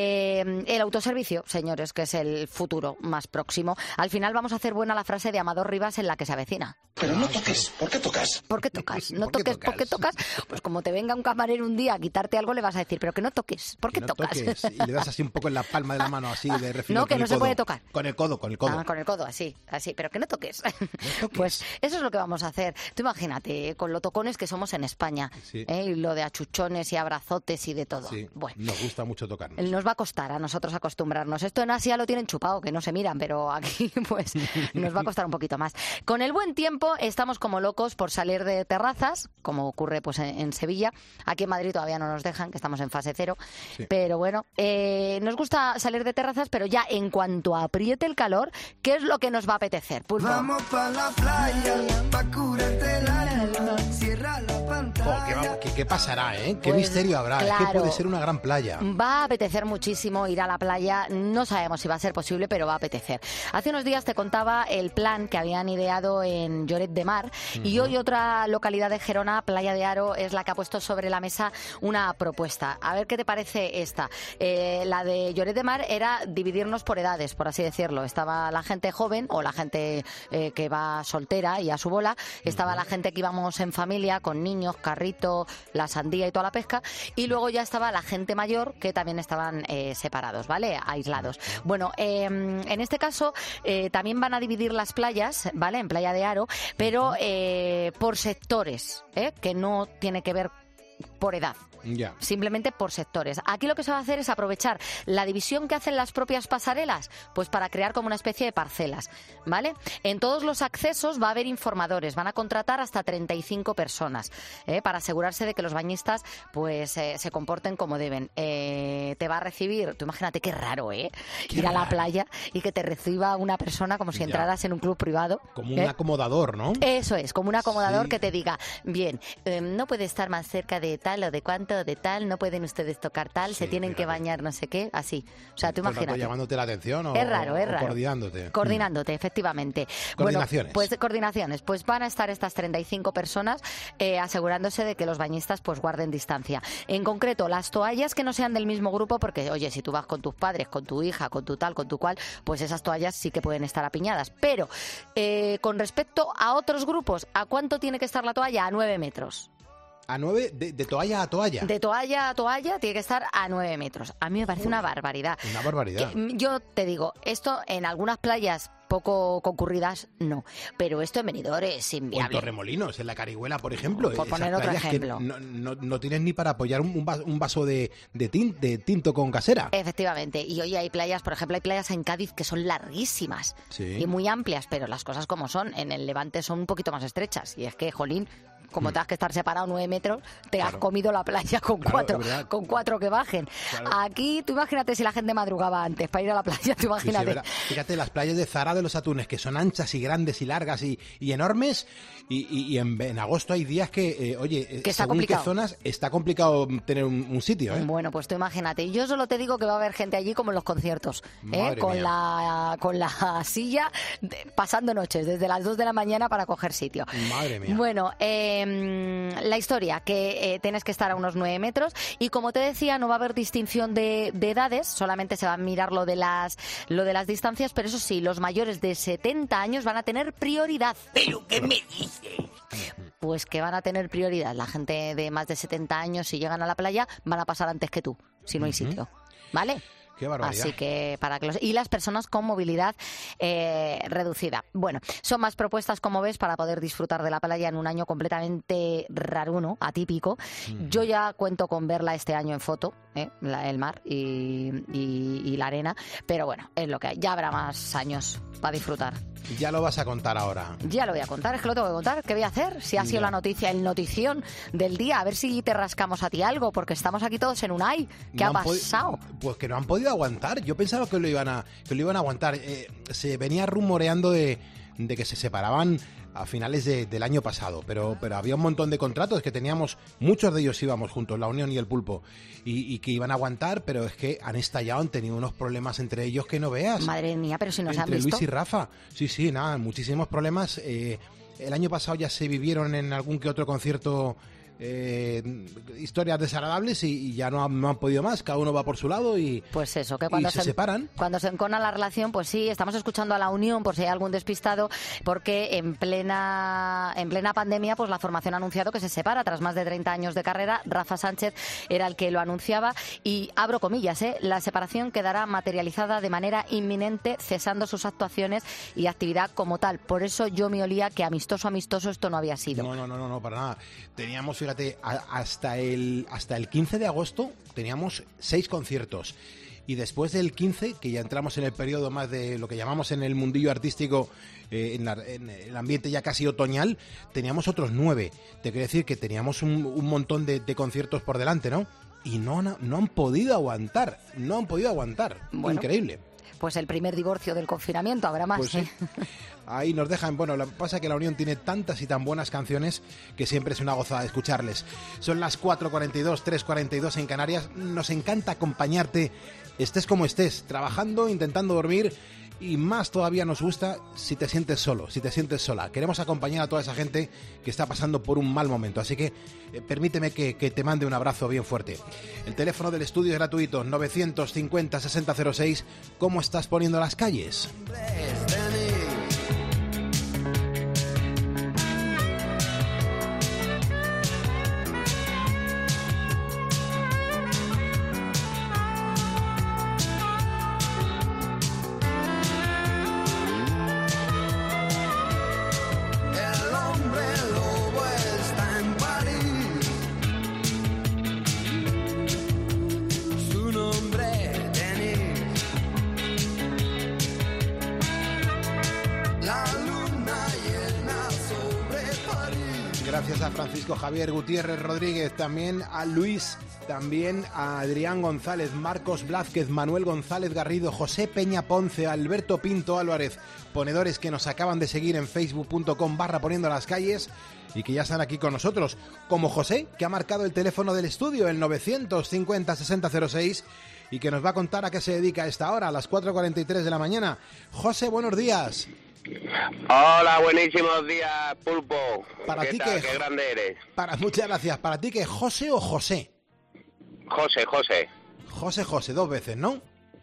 El autoservicio, señores, que es el futuro más próximo. Al final vamos a hacer buena la frase de Amador Rivas en La que se avecina. Pero no toques. ¿Por qué tocas? ¿Por qué tocas? No toques, ¿por qué tocas? Pues como te venga un camarero un día a quitarte algo, le vas a decir, pero que no toques, ¿por qué tocas? Y le das así un poco en la palma de la mano, así de refino. No, que no se puede tocar. Con el codo. Ah, con el codo, así, pero que no toques. Pues eso es lo que vamos a hacer. Tú imagínate, con lo tocones que somos en España, sí. Y lo de achuchones y abrazotes y de todo. Sí, bueno, nos gusta mucho tocarnos. Nos va a costar a nosotros acostumbrarnos. Esto en Asia lo tienen chupado, que no se miran, pero aquí pues nos va a costar un poquito más. Con el buen tiempo estamos como locos por salir de terrazas, como ocurre pues en Sevilla. Aquí en Madrid todavía no nos dejan, que estamos en fase 0. Sí. Pero bueno, nos gusta salir de terrazas, pero ya en cuanto apriete el calor, ¿qué es lo que nos va a apetecer? Pulpo. Vamos pa' la playa, pa' curarte el alma, cierra la pantalla. ¿Qué pasará, ¿Qué misterio habrá? Claro, es que puede ser una gran playa. Va a apetecer muchísimo ir a la playa, no sabemos si va a ser posible, pero va a apetecer. Hace unos días te contaba el plan que habían ideado en Lloret de Mar, y hoy otra localidad de Gerona, Playa de Aro, es la que ha puesto sobre la mesa una propuesta. A ver qué te parece esta. La de Lloret de Mar era dividirnos por edades, por así decirlo. Estaba la gente joven o la gente que va soltera y a su bola. Estaba la gente que íbamos en familia con niños, carrito, la sandía y toda la pesca. Y luego ya estaba la gente mayor que también estaban separados, ¿vale? Aislados. Bueno, en este caso también van a dividir las playas, ¿vale? En Playa de Aro, pero por sectores, que no tiene que ver por edad. Ya. Simplemente por sectores. Aquí lo que se va a hacer es aprovechar la división que hacen las propias pasarelas, pues para crear como una especie de parcelas, ¿vale? En todos los accesos va a haber informadores, van a contratar hasta 35 personas, para asegurarse de que los bañistas pues se comporten como deben. Te va a recibir, tú imagínate qué raro, ir a la playa y que te reciba una persona como si entraras en un club privado. Como un acomodador, ¿no? Eso es, como un acomodador, sí, que te diga, bien, no puede estar más cerca de tal o de cuánto momento de tal, no pueden ustedes tocar tal, se tienen que bañar no sé qué, así. O sea, tú imagínate. ¿Llamándote la atención o, es raro. coordinándote? Coordinándote, efectivamente. Coordinaciones. Bueno, pues coordinaciones. Pues van a estar estas 35 personas asegurándose de que los bañistas pues guarden distancia. En concreto, las toallas que no sean del mismo grupo, porque, oye, si tú vas con tus padres, con tu hija, con tu tal, con tu cual, pues esas toallas sí que pueden estar apiñadas. Pero, con respecto a otros grupos, ¿a cuánto tiene que estar la toalla? A 9 metros. ¿A 9? ¿De toalla a toalla? De toalla a toalla tiene que estar a 9 metros. A mí me parece una barbaridad. Una barbaridad. Yo te digo, esto en algunas playas poco concurridas, no. Pero esto en Benidorm es inviable. O en Torremolinos, en la Carihuela, por ejemplo. Por poner otro ejemplo. No tienes ni para apoyar un vaso de tinto con casera. Efectivamente. Y hoy hay playas, por ejemplo, hay playas en Cádiz que son larguísimas y muy amplias, pero las cosas como son. En el Levante son un poquito más estrechas. Y es que, jolín, como te has que estar separado 9 metros, te has comido la playa con cuatro que bajen. Claro. Aquí, tú imagínate si la gente madrugaba antes para ir a la playa, tú imagínate. Sí, fíjate, las playas de Zara de los Atunes, que son anchas y grandes y largas y enormes, y en agosto hay días que, que está complicado. Qué zonas está complicado tener un sitio, ¿eh? Bueno, pues tú imagínate. Yo solo te digo que va a haber gente allí como en los conciertos, con la silla, pasando noches, desde las 2 de la mañana para coger sitio. Madre mía. Bueno, la historia, que tienes que estar a unos 9 metros y como te decía, no va a haber distinción de edades, solamente se va a mirar lo de las distancias, pero eso sí, los mayores de 70 años van a tener prioridad. ¿Pero qué me dices? Pues que van a tener prioridad. La gente de más de 70 años, si llegan a la playa, van a pasar antes que tú, si no hay sitio. ¿Vale? Qué barbaridad. Así que y las personas con movilidad reducida. Bueno, son más propuestas, como ves, para poder disfrutar de la playa en un año completamente raruno, atípico. Yo ya cuento con verla este año en foto, el mar y la arena, pero bueno, es lo que hay. Ya habrá más años para disfrutar. Ya lo vas a contar ahora. Ya lo voy a contar, es que lo tengo que contar. ¿Qué voy a hacer? Si ha sido la noticia, el notición del día. A ver si te rascamos a ti algo, porque estamos aquí todos en un ay. ¿Qué ha pasado? Pues que no han podido aguantar. Yo pensaba que lo iban a aguantar. Se venía rumoreando de que se separaban a finales del año pasado, pero había un montón de contratos que teníamos, muchos de ellos íbamos juntos, la Unión y el Pulpo, y que iban a aguantar, pero es que han estallado, han tenido unos problemas entre ellos que no veas. Madre mía, pero si nos han visto. Entre Luis y Rafa, sí, nada, muchísimos problemas. El año pasado ya se vivieron en algún que otro concierto historias desagradables y ya no han podido más, cada uno va por su lado y pues eso, que cuando se separan. Cuando se encona la relación, pues sí, estamos escuchando a la Unión por si hay algún despistado, porque en plena pandemia pues la formación ha anunciado que se separa tras más de 30 años de carrera. Rafa Sánchez era el que lo anunciaba y abro comillas, la separación quedará materializada de manera inminente, cesando sus actuaciones y actividad como tal. Por eso yo me olía que amistoso esto no había sido. No, para nada. Teníamos, fíjate, hasta el 15 de agosto teníamos 6 conciertos. Y después del 15, que ya entramos en el periodo más de lo que llamamos en el mundillo artístico, en el ambiente ya casi otoñal, teníamos otros 9. Te quiero decir que teníamos un montón de conciertos por delante, ¿no? Y no han podido aguantar. Bueno, increíble. Pues el primer divorcio del confinamiento, habrá más. Pues sí. Ahí nos dejan, bueno, lo que pasa es que la Unión tiene tantas y tan buenas canciones que siempre es una gozada escucharles. Son las 4:42, 3:42 en Canarias. Nos encanta acompañarte, estés como estés, trabajando, intentando dormir, y más todavía nos gusta si te sientes solo, si te sientes sola. Queremos acompañar a toda esa gente que está pasando por un mal momento, así que permíteme que te mande un abrazo bien fuerte. El teléfono del estudio es gratuito, 950-6006. ¿Cómo estás poniendo las calles? Gracias a Francisco Javier Gutiérrez Rodríguez, también a Luis también a Adrián González, Marcos Blázquez, Manuel González Garrido, José Peña Ponce, Alberto Pinto Álvarez, ponedores que nos acaban de seguir en facebook.com/poniendo las calles y que ya están aquí con nosotros, como José, que ha marcado el teléfono del estudio, el 950-6006, y que nos va a contar a qué se dedica a esta hora, a las 4:43 de la mañana. José, buenos días. Hola, buenísimos días, Pulpo. Para ti tal? que Qué grande eres. Muchas gracias. ¿Para ti que José o José? José. José, 2 veces, ¿no?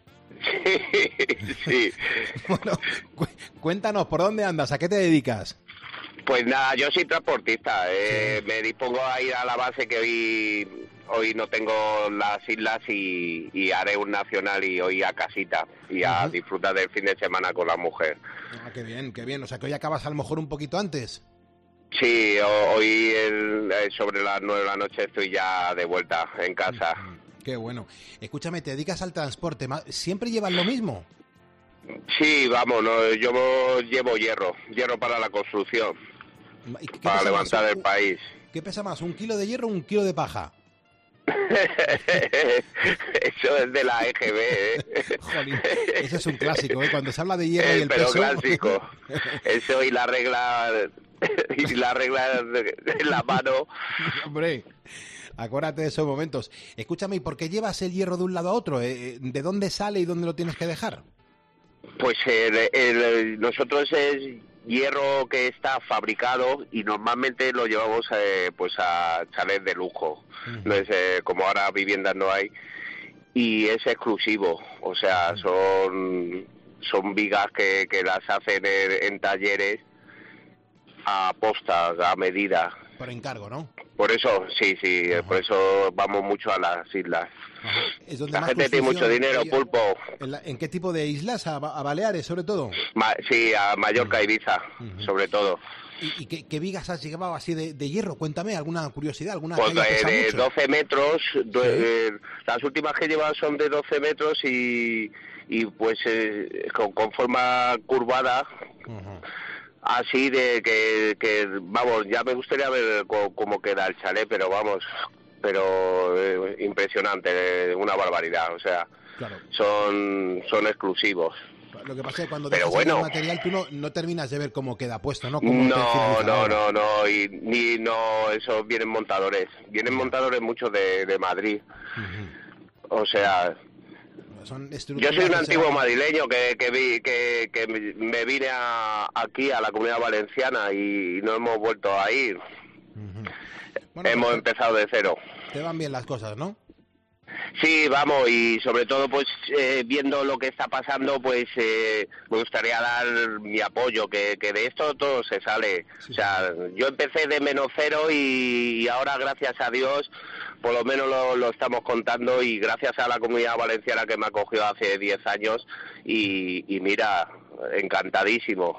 Sí. Bueno, cuéntanos, ¿por dónde andas? ¿A qué te dedicas? Pues nada, yo soy transportista. Me dispongo a ir a la base que hoy no tengo las islas y haré un nacional y hoy a casita y a disfrutar del fin de semana con la mujer. Ah, qué bien. O sea, que hoy acabas a lo mejor un poquito antes. Sí, hoy sobre las 9 de la noche estoy ya de vuelta en casa. Qué bueno. Escúchame, ¿te dedicas al transporte? ¿Siempre llevas lo mismo? Sí, vamos, yo llevo hierro para la construcción, para levantar el país. ¿Qué pesa más, 1 kilo de hierro o 1 kilo de paja? Eso es de la EGB, Jolín, eso es un clásico, Cuando se habla de hierro y el pero peso... clásico. Eso y la regla en la mano. Hombre, acuérdate de esos momentos. Escúchame, ¿y por qué llevas el hierro de un lado a otro? ¿De dónde sale y dónde lo tienes que dejar? Pues nosotros es hierro que está fabricado y normalmente lo llevamos pues a chalets de lujo. No es como ahora viviendas no hay, y es exclusivo, o sea, son vigas que las hacen en talleres a posta, a medida. Por encargo, ¿no? Por eso, sí, por eso vamos mucho a las islas. ¿Es donde la más gente tiene mucho dinero, Pulpo. ¿En qué tipo de islas? ¿A Baleares, sobre todo? Sí, a Mallorca, Ibiza, sobre todo. ¿Y qué vigas has llevado así de hierro? Cuéntame, ¿alguna curiosidad? ¿Alguna pues que haya pesado de mucho? 12 metros. Las últimas que he llevado son de 12 metros y pues con forma curvada. Así de que vamos, ya me gustaría ver cómo queda el chalet, pero vamos, impresionante, una barbaridad, o sea, claro. Son exclusivos. Lo que pasa es que cuando dejas el material tú no terminas de ver cómo queda puesto, ¿no? No, eso vienen montadores muchos de Madrid, o sea... Yo soy un antiguo madrileño que me vine aquí a la Comunidad Valenciana y no hemos vuelto a ir. Bueno, hemos empezado de cero. Te van bien las cosas, ¿no? Sí, vamos, y sobre todo pues viendo lo que está pasando, pues me gustaría dar mi apoyo, que de esto todo se sale. Sí. O sea, yo empecé de -0 y ahora, gracias a Dios, por lo menos lo estamos contando, y gracias a la Comunidad Valenciana que me acogió hace 10 años y mira, encantadísimo,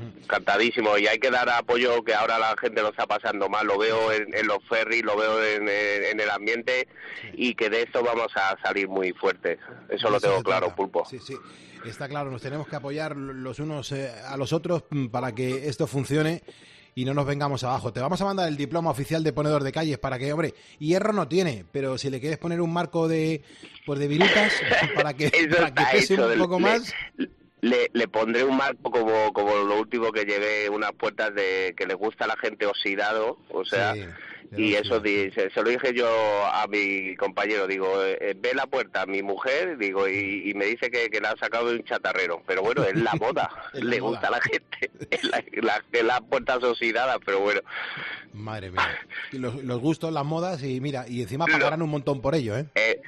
y hay que dar apoyo, que ahora la gente lo está pasando mal, lo veo en los ferries, lo veo en el ambiente, y que de esto vamos a salir muy fuertes, eso lo tengo claro, Pulpo. Sí, está claro, nos tenemos que apoyar los unos a los otros para que esto funcione y no nos vengamos abajo. Te vamos a mandar el diploma oficial de ponedor de calles para que, hombre, hierro no tiene, pero si le quieres poner un marco de virutas para que pese un poco más... Le pondré un marco como lo último que llevé, unas puertas que le gusta a la gente oxidado, o sea... Sí. Y eso se lo dije yo a mi compañero, digo, ve la puerta a mi mujer, digo, y me dice que la ha sacado de un chatarrero, pero bueno, es la moda, le gusta a la gente, las puertas oxidadas, pero bueno. Madre mía, y los gustos, las modas, y mira, y encima pagarán un montón por ello,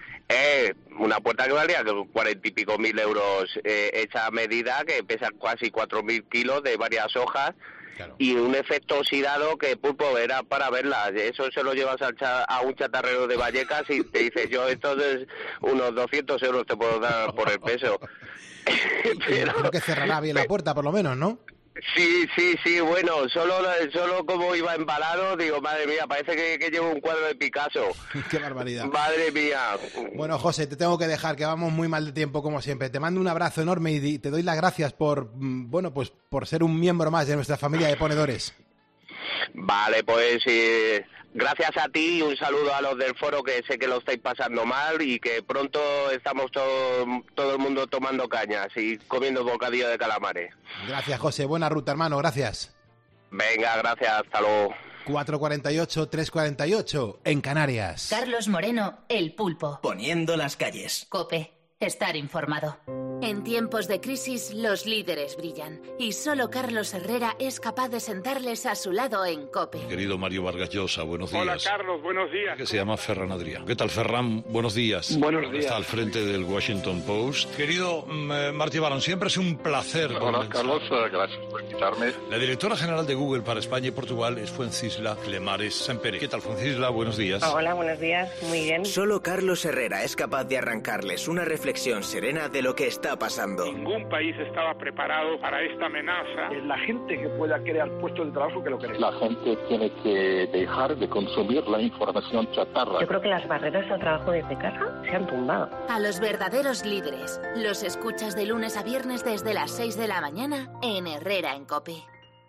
una puerta que valía 40 y pico mil euros hecha a medida, que pesa casi 4.000 kilos de varias hojas. Claro. Y un efecto oxidado que, Pulpo, era para verla. Eso se lo llevas a un chatarrero de Vallecas y te dice, yo esto es unos 200 euros te puedo dar por el peso. Pero creo que cerrará bien la puerta, por lo menos, ¿no? Sí, bueno, solo como iba embalado, digo, madre mía, parece que llevo un cuadro de Picasso. ¡Qué barbaridad! Madre mía. Bueno, José, te tengo que dejar, que vamos muy mal de tiempo, como siempre. Te mando un abrazo enorme y te doy las gracias por ser un miembro más de nuestra familia de ponedores. Vale, pues gracias a ti y un saludo a los del foro, que sé que lo estáis pasando mal y que pronto estamos todo el mundo tomando cañas y comiendo bocadillo de calamares. Gracias, José. Buena ruta, hermano. Gracias. Venga, gracias. Hasta luego. 4:48, 3:48 en Canarias. Carlos Moreno, El Pulpo. Poniendo las calles. COPE. Estar informado. En tiempos de crisis, los líderes brillan. Y solo Carlos Herrera es capaz de sentarles a su lado en COPE. Querido Mario Vargas Llosa, buenos días. Hola, Carlos, buenos días. Que se llama Ferran Adrià. ¿Qué tal, Ferran? Buenos días. Buenos días. Está al frente del Washington Post. Querido Martí Barón, siempre es un placer. Hola, Carlos, gracias por invitarme. La directora general de Google para España y Portugal es Fuencisla Clemares Sempere. ¿Qué tal, Fuencisla? Buenos días. Hola, buenos días. Muy bien. Solo Carlos Herrera es capaz de arrancarles una reflexión serena de lo que está pasando. Ningún país estaba preparado para esta amenaza. Es la gente que pueda crear puestos de trabajo que lo cree. La gente tiene que dejar de consumir la información chatarra. Yo creo que las barreras al trabajo desde casa se han tumbado. A los verdaderos líderes, los escuchas de lunes a viernes desde las 6 de la mañana en Herrera en COPE.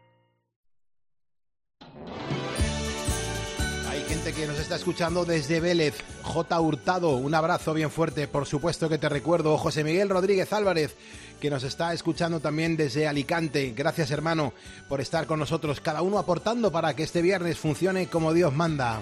Hay gente que nos está escuchando desde Vélez. J. Hurtado, un abrazo bien fuerte, por supuesto que te recuerdo. José Miguel Rodríguez Álvarez, que nos está escuchando también desde Alicante. Gracias, hermano, por estar con nosotros, cada uno aportando para que este viernes funcione como Dios manda.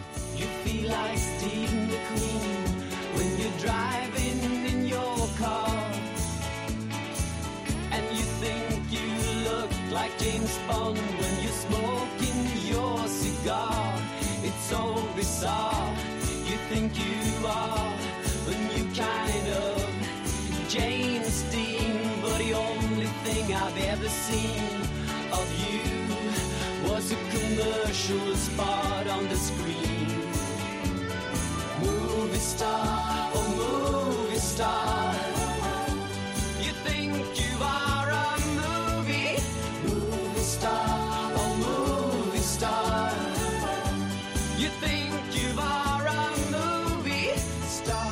It's so bizarre, you think you are a new kind of James Dean, but the only thing I've ever seen of you was a commercial spot on the screen. Movie star, oh movie star, you think you are a movie star, oh movie star. You think you are a movie star.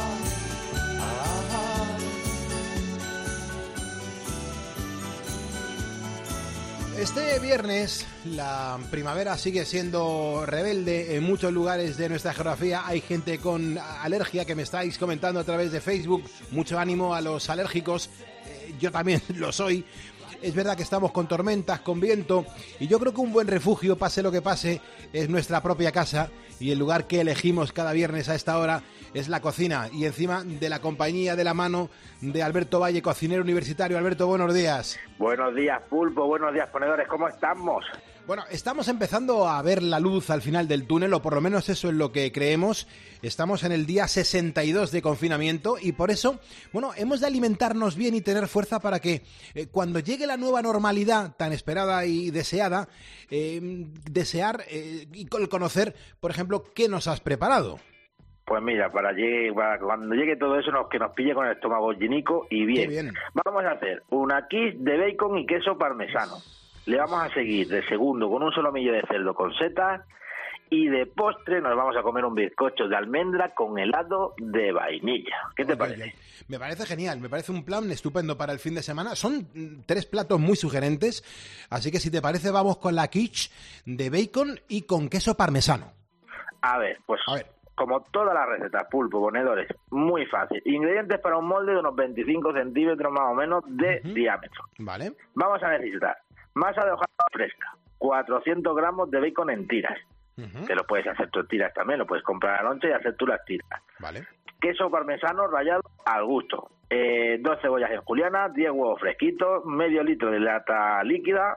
Este viernes la primavera sigue siendo rebelde en muchos lugares de nuestra geografía. Hay gente con alergia que me estáis comentando a través de Facebook. Mucho ánimo a los alérgicos. Yo también lo soy. Es verdad que estamos con tormentas, con viento, y yo creo que un buen refugio, pase lo que pase, es nuestra propia casa, y el lugar que elegimos cada viernes a esta hora es la cocina, y encima de la compañía, de la mano de Alberto Valle, cocinero universitario. Alberto, buenos días. Buenos días, Pulpo, buenos días, ponedores, ¿cómo estamos? Bueno, estamos empezando a ver la luz al final del túnel, o por lo menos eso es lo que creemos. Estamos en el día 62 de confinamiento y por eso, bueno, hemos de alimentarnos bien y tener fuerza para que cuando llegue la nueva normalidad tan esperada y deseada, desear y conocer, por ejemplo, qué nos has preparado. Pues mira, para cuando llegue todo eso, que nos pille con el estómago llenico y bien. Qué bien. Vamos a hacer una quiche de bacon y queso parmesano. Le vamos a seguir de segundo con un solomillo de cerdo con setas y de postre nos vamos a comer un bizcocho de almendra con helado de vainilla. ¿Qué te parece? Me parece genial, me parece un plan estupendo para el fin de semana. Son 3 platos muy sugerentes, así que si te parece vamos con la quiche de bacon y con queso parmesano. A ver, como todas las recetas, Pulpo, ponedores, muy fácil. Ingredientes para un molde de unos 25 centímetros más o menos de diámetro. Vale. Vamos a necesitar masa de hojalata fresca, 400 gramos de bacon en tiras, que lo puedes hacer tú en tiras también, lo puedes comprar a la loncha y hacer tú las tiras. Vale. Queso parmesano rallado al gusto, 2 cebollas en juliana, 10 huevos fresquitos, medio litro de lata líquida,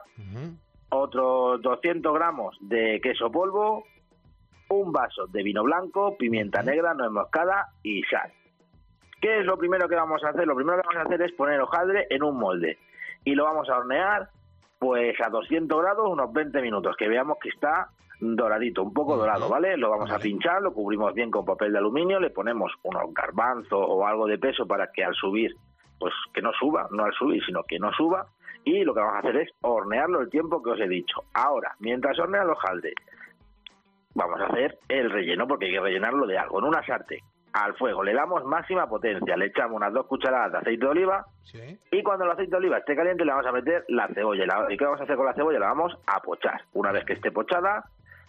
otros 200 gramos de queso polvo, un vaso de vino blanco, pimienta negra, nuez moscada y sal. ¿Qué es lo primero que vamos a hacer? Lo primero que vamos a hacer es poner hojaldre en un molde y lo vamos a hornear pues a 200 grados unos 20 minutos, que veamos que está doradito, un poco dorado, ¿vale? Lo vamos a pinchar, lo cubrimos bien con papel de aluminio, le ponemos unos garbanzos o algo de peso para que al subir, pues que no suba, no al subir, sino que no suba, y lo que vamos a hacer es hornearlo el tiempo que os he dicho. Ahora, mientras hornea el hojaldre, vamos a hacer el relleno, porque hay que rellenarlo de algo. En una sartén, al fuego, le damos máxima potencia, le echamos unas 2 cucharadas de aceite de oliva, y cuando el aceite de oliva esté caliente le vamos a meter la cebolla. ¿Y qué vamos a hacer con la cebolla? La vamos a pochar. Una vez que esté pochada,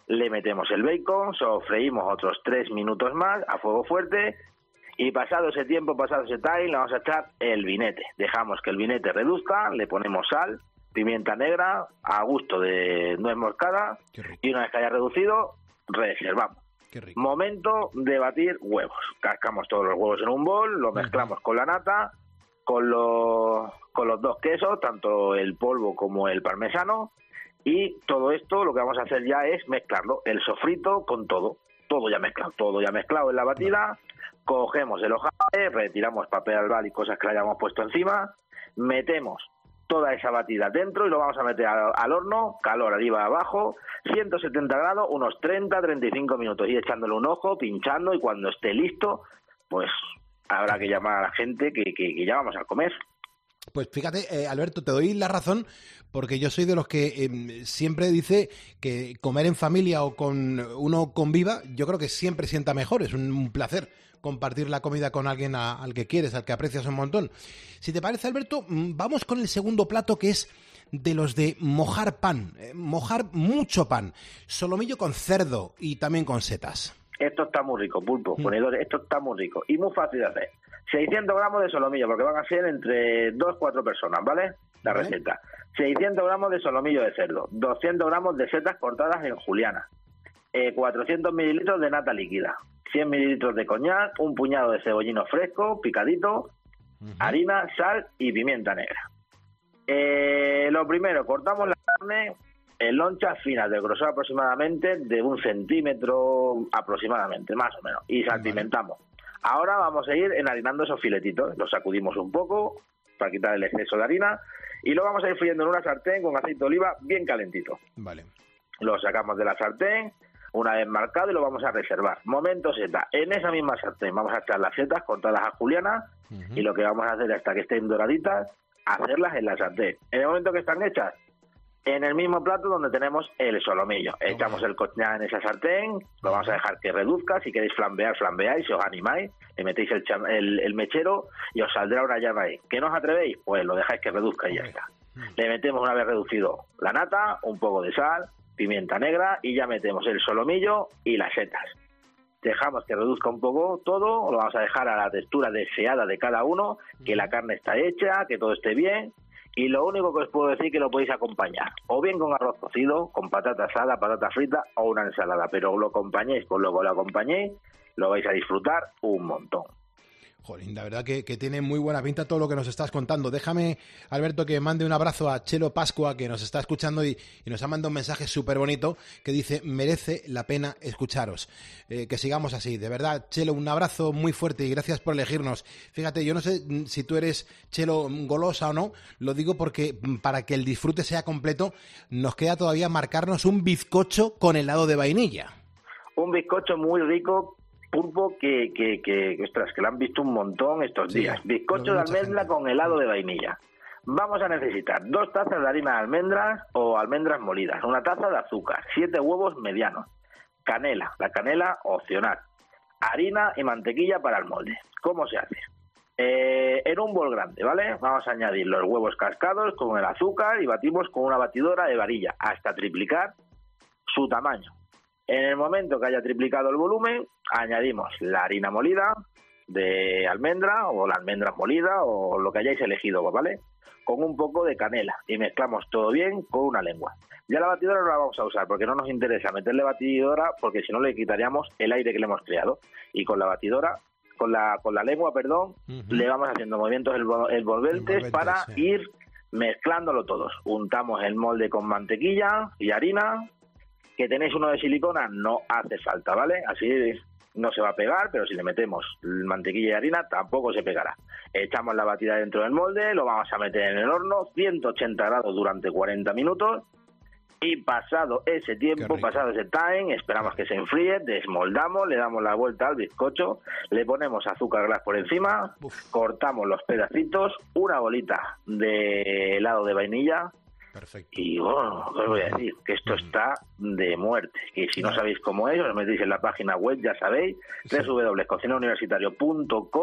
le metemos el bacon, sofreímos otros 3 minutos más a fuego fuerte y pasado ese tiempo, pasado ese time, le vamos a echar el vinete. Dejamos que el vinete reduzca, le ponemos sal, pimienta negra, a gusto de nuez moscada y una vez que haya reducido, reservamos. Momento de batir huevos. Cascamos todos los huevos en un bol, lo mezclamos con la nata, con los 2 quesos, tanto el polvo como el parmesano, y todo esto lo que vamos a hacer ya es mezclarlo, el sofrito con todo ya mezclado en la batida. Cogemos el hojaldre, retiramos papel albal y cosas que le hayamos puesto encima, metemos toda esa batida dentro y lo vamos a meter al horno, calor arriba abajo, 170 grados, unos 30-35 minutos, y echándole un ojo, pinchando, y cuando esté listo, pues habrá que llamar a la gente que ya vamos a comer. Pues fíjate, Alberto, te doy la razón, porque yo soy de los que siempre dice que comer en familia o con uno conviva, yo creo que siempre sienta mejor, es un placer compartir la comida con alguien al que quieres, al que aprecias un montón. Si te parece, Alberto, vamos con el segundo plato, que es de los de mojar pan, mojar mucho pan, solomillo con cerdo y también con setas. Esto está muy rico, Pulpo, ponedores, esto está muy rico y muy fácil de hacer. 600 gramos de solomillo, porque van a ser entre 2-4 personas, ¿vale? La receta. 600 gramos de solomillo de cerdo, 200 gramos de setas cortadas en juliana, 400 mililitros de nata líquida, 100 mililitros de coñac, un puñado de cebollino fresco, picadito, harina, sal y pimienta negra. Lo primero, cortamos la carne en lonchas finas de grosor aproximadamente de 1 centímetro aproximadamente, más o menos, y salpimentamos. Ahora vamos a ir enharinando esos filetitos, los sacudimos un poco para quitar el exceso de harina y lo vamos a ir friendo en una sartén con aceite de oliva bien calentito. Vale. Lo sacamos de la sartén, una vez marcado, y lo vamos a reservar. Momento seta. En esa misma sartén vamos a echar las setas cortadas a juliana y lo que vamos a hacer hasta que estén doraditas, hacerlas en la sartén. En el momento que están hechas, en el mismo plato donde tenemos el solomillo. Echamos el coñac en esa sartén, lo vamos a dejar que reduzca. Si queréis flambear, flambeáis, si os animáis, le metéis el mechero y os saldrá una llama ahí. ¿Que no os atrevéis? Pues lo dejáis que reduzca y ya está. Le metemos, una vez reducido, la nata, un poco de sal, pimienta negra, y ya metemos el solomillo y las setas. Dejamos que reduzca un poco todo, lo vamos a dejar a la textura deseada de cada uno, que la carne está hecha, que todo esté bien. Y lo único que os puedo decir que lo podéis acompañar, o bien con arroz cocido, con patata asada, patata frita o una ensalada, pero lo acompañéis, pues luego lo acompañéis, lo vais a disfrutar un montón. Jolín, la verdad que tiene muy buena pinta todo lo que nos estás contando. Déjame, Alberto, que mande un abrazo a Chelo Pascua, que nos está escuchando y nos ha mandado un mensaje súper bonito que dice: merece la pena escucharos. Que sigamos así. De verdad, Chelo, un abrazo muy fuerte y gracias por elegirnos. Fíjate, yo no sé si tú eres, Chelo, golosa o no, lo digo porque para que el disfrute sea completo nos queda todavía marcarnos un bizcocho con helado de vainilla. Un bizcocho muy rico, Pulpo, que ostras, que lo han visto un montón estos días. Bizcocho de almendra con helado de vainilla. Vamos a necesitar 2 tazas de harina de almendras o almendras molidas, 1 taza de azúcar, 7 huevos medianos, canela, la canela opcional, harina y mantequilla para el molde. ¿Cómo se hace? En un bol grande, ¿vale? Vamos a añadir los huevos cascados con el azúcar y batimos con una batidora de varilla hasta triplicar su tamaño. En el momento que haya triplicado el volumen, añadimos la harina molida de almendra o la almendra molida o lo que hayáis elegido, ¿vale? Con un poco de canela y mezclamos todo bien con una lengua. Ya la batidora no la vamos a usar porque no nos interesa meterle batidora, porque si no le quitaríamos el aire que le hemos creado. Y con la batidora, con la lengua, le vamos haciendo movimientos envolventes para ir mezclándolo todos. Untamos el molde con mantequilla y harina. ¿Que tenéis uno de silicona? No hace falta, ¿vale? Así no se va a pegar, pero si le metemos mantequilla y harina tampoco se pegará. Echamos la batida dentro del molde, lo vamos a meter en el horno, 180 grados durante 40 minutos y pasado ese tiempo, pasado ese time, esperamos que se enfríe, desmoldamos, le damos la vuelta al bizcocho, le ponemos azúcar glass por encima, cortamos los pedacitos, una bolita de helado de vainilla. Perfecto. Y bueno, os voy a decir que esto está de muerte. Y si no sabéis cómo es, os metéis en la página web, ya sabéis, www.cocinauniversitario.com,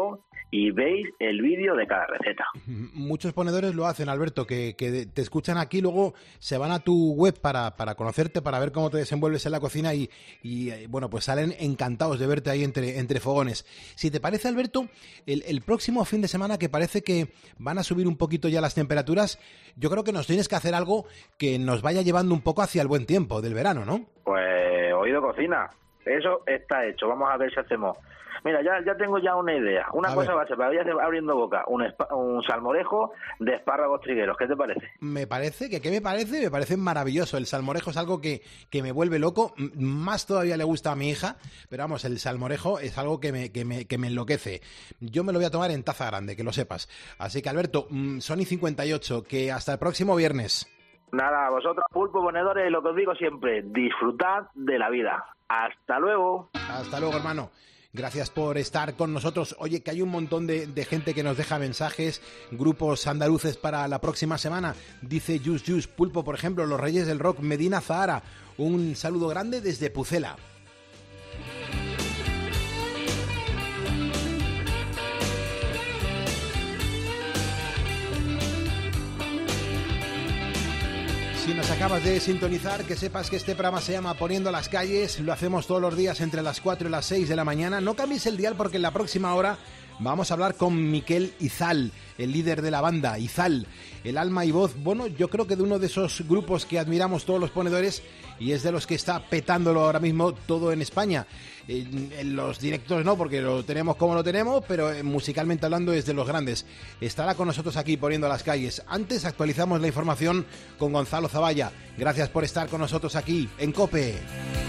y veis el vídeo de cada receta. Muchos ponedores lo hacen, Alberto, que te escuchan aquí, luego se van a tu web para conocerte, para ver cómo te desenvuelves en la cocina y bueno, pues salen encantados de verte ahí entre fogones. Si te parece, Alberto, el próximo fin de semana, que parece que van a subir un poquito ya las temperaturas, yo creo que nos tienes que hacer algo que nos vaya llevando un poco hacia el buen tiempo del verano, ¿no? Pues oído cocina, eso está hecho, vamos a ver si hacemos. Mira, ya tengo ya una idea. Una cosa va a ser, para ir abriendo boca, un salmorejo de espárragos trigueros. ¿Qué te parece? Me parece me parece maravilloso. El salmorejo es algo que me vuelve loco. Más todavía le gusta a mi hija, pero vamos, el salmorejo es algo que me enloquece. Yo me lo voy a tomar en taza grande, que lo sepas. Así que, Alberto, Sony 58, que hasta el próximo viernes. Nada, vosotros, pulpo, ponedores, lo que os digo siempre, disfrutad de la vida. ¡Hasta luego! Hasta luego, hermano. Gracias por estar con nosotros. Oye, que hay un montón de gente que nos deja mensajes, grupos andaluces para la próxima semana. Dice Jus Pulpo, por ejemplo, Los Reyes del Rock, Medina Zahara. Un saludo grande desde Pucela. Si nos acabas de sintonizar, que sepas que este programa se llama Poniendo las Calles. Lo hacemos todos los días entre las 4 y las 6 de la mañana. No cambies el dial, porque en la próxima hora vamos a hablar con Miquel Izal, el líder de la banda Izal, el alma y voz, bueno, yo creo que de uno de esos grupos que admiramos todos los ponedores, y es de los que está petándolo ahora mismo todo en España. En los directos no, porque lo tenemos como lo tenemos, pero musicalmente hablando es de los grandes. Estará con nosotros aquí Poniendo las Calles. Antes actualizamos la información con Gonzalo Zavalla. Gracias por estar con nosotros aquí en COPE.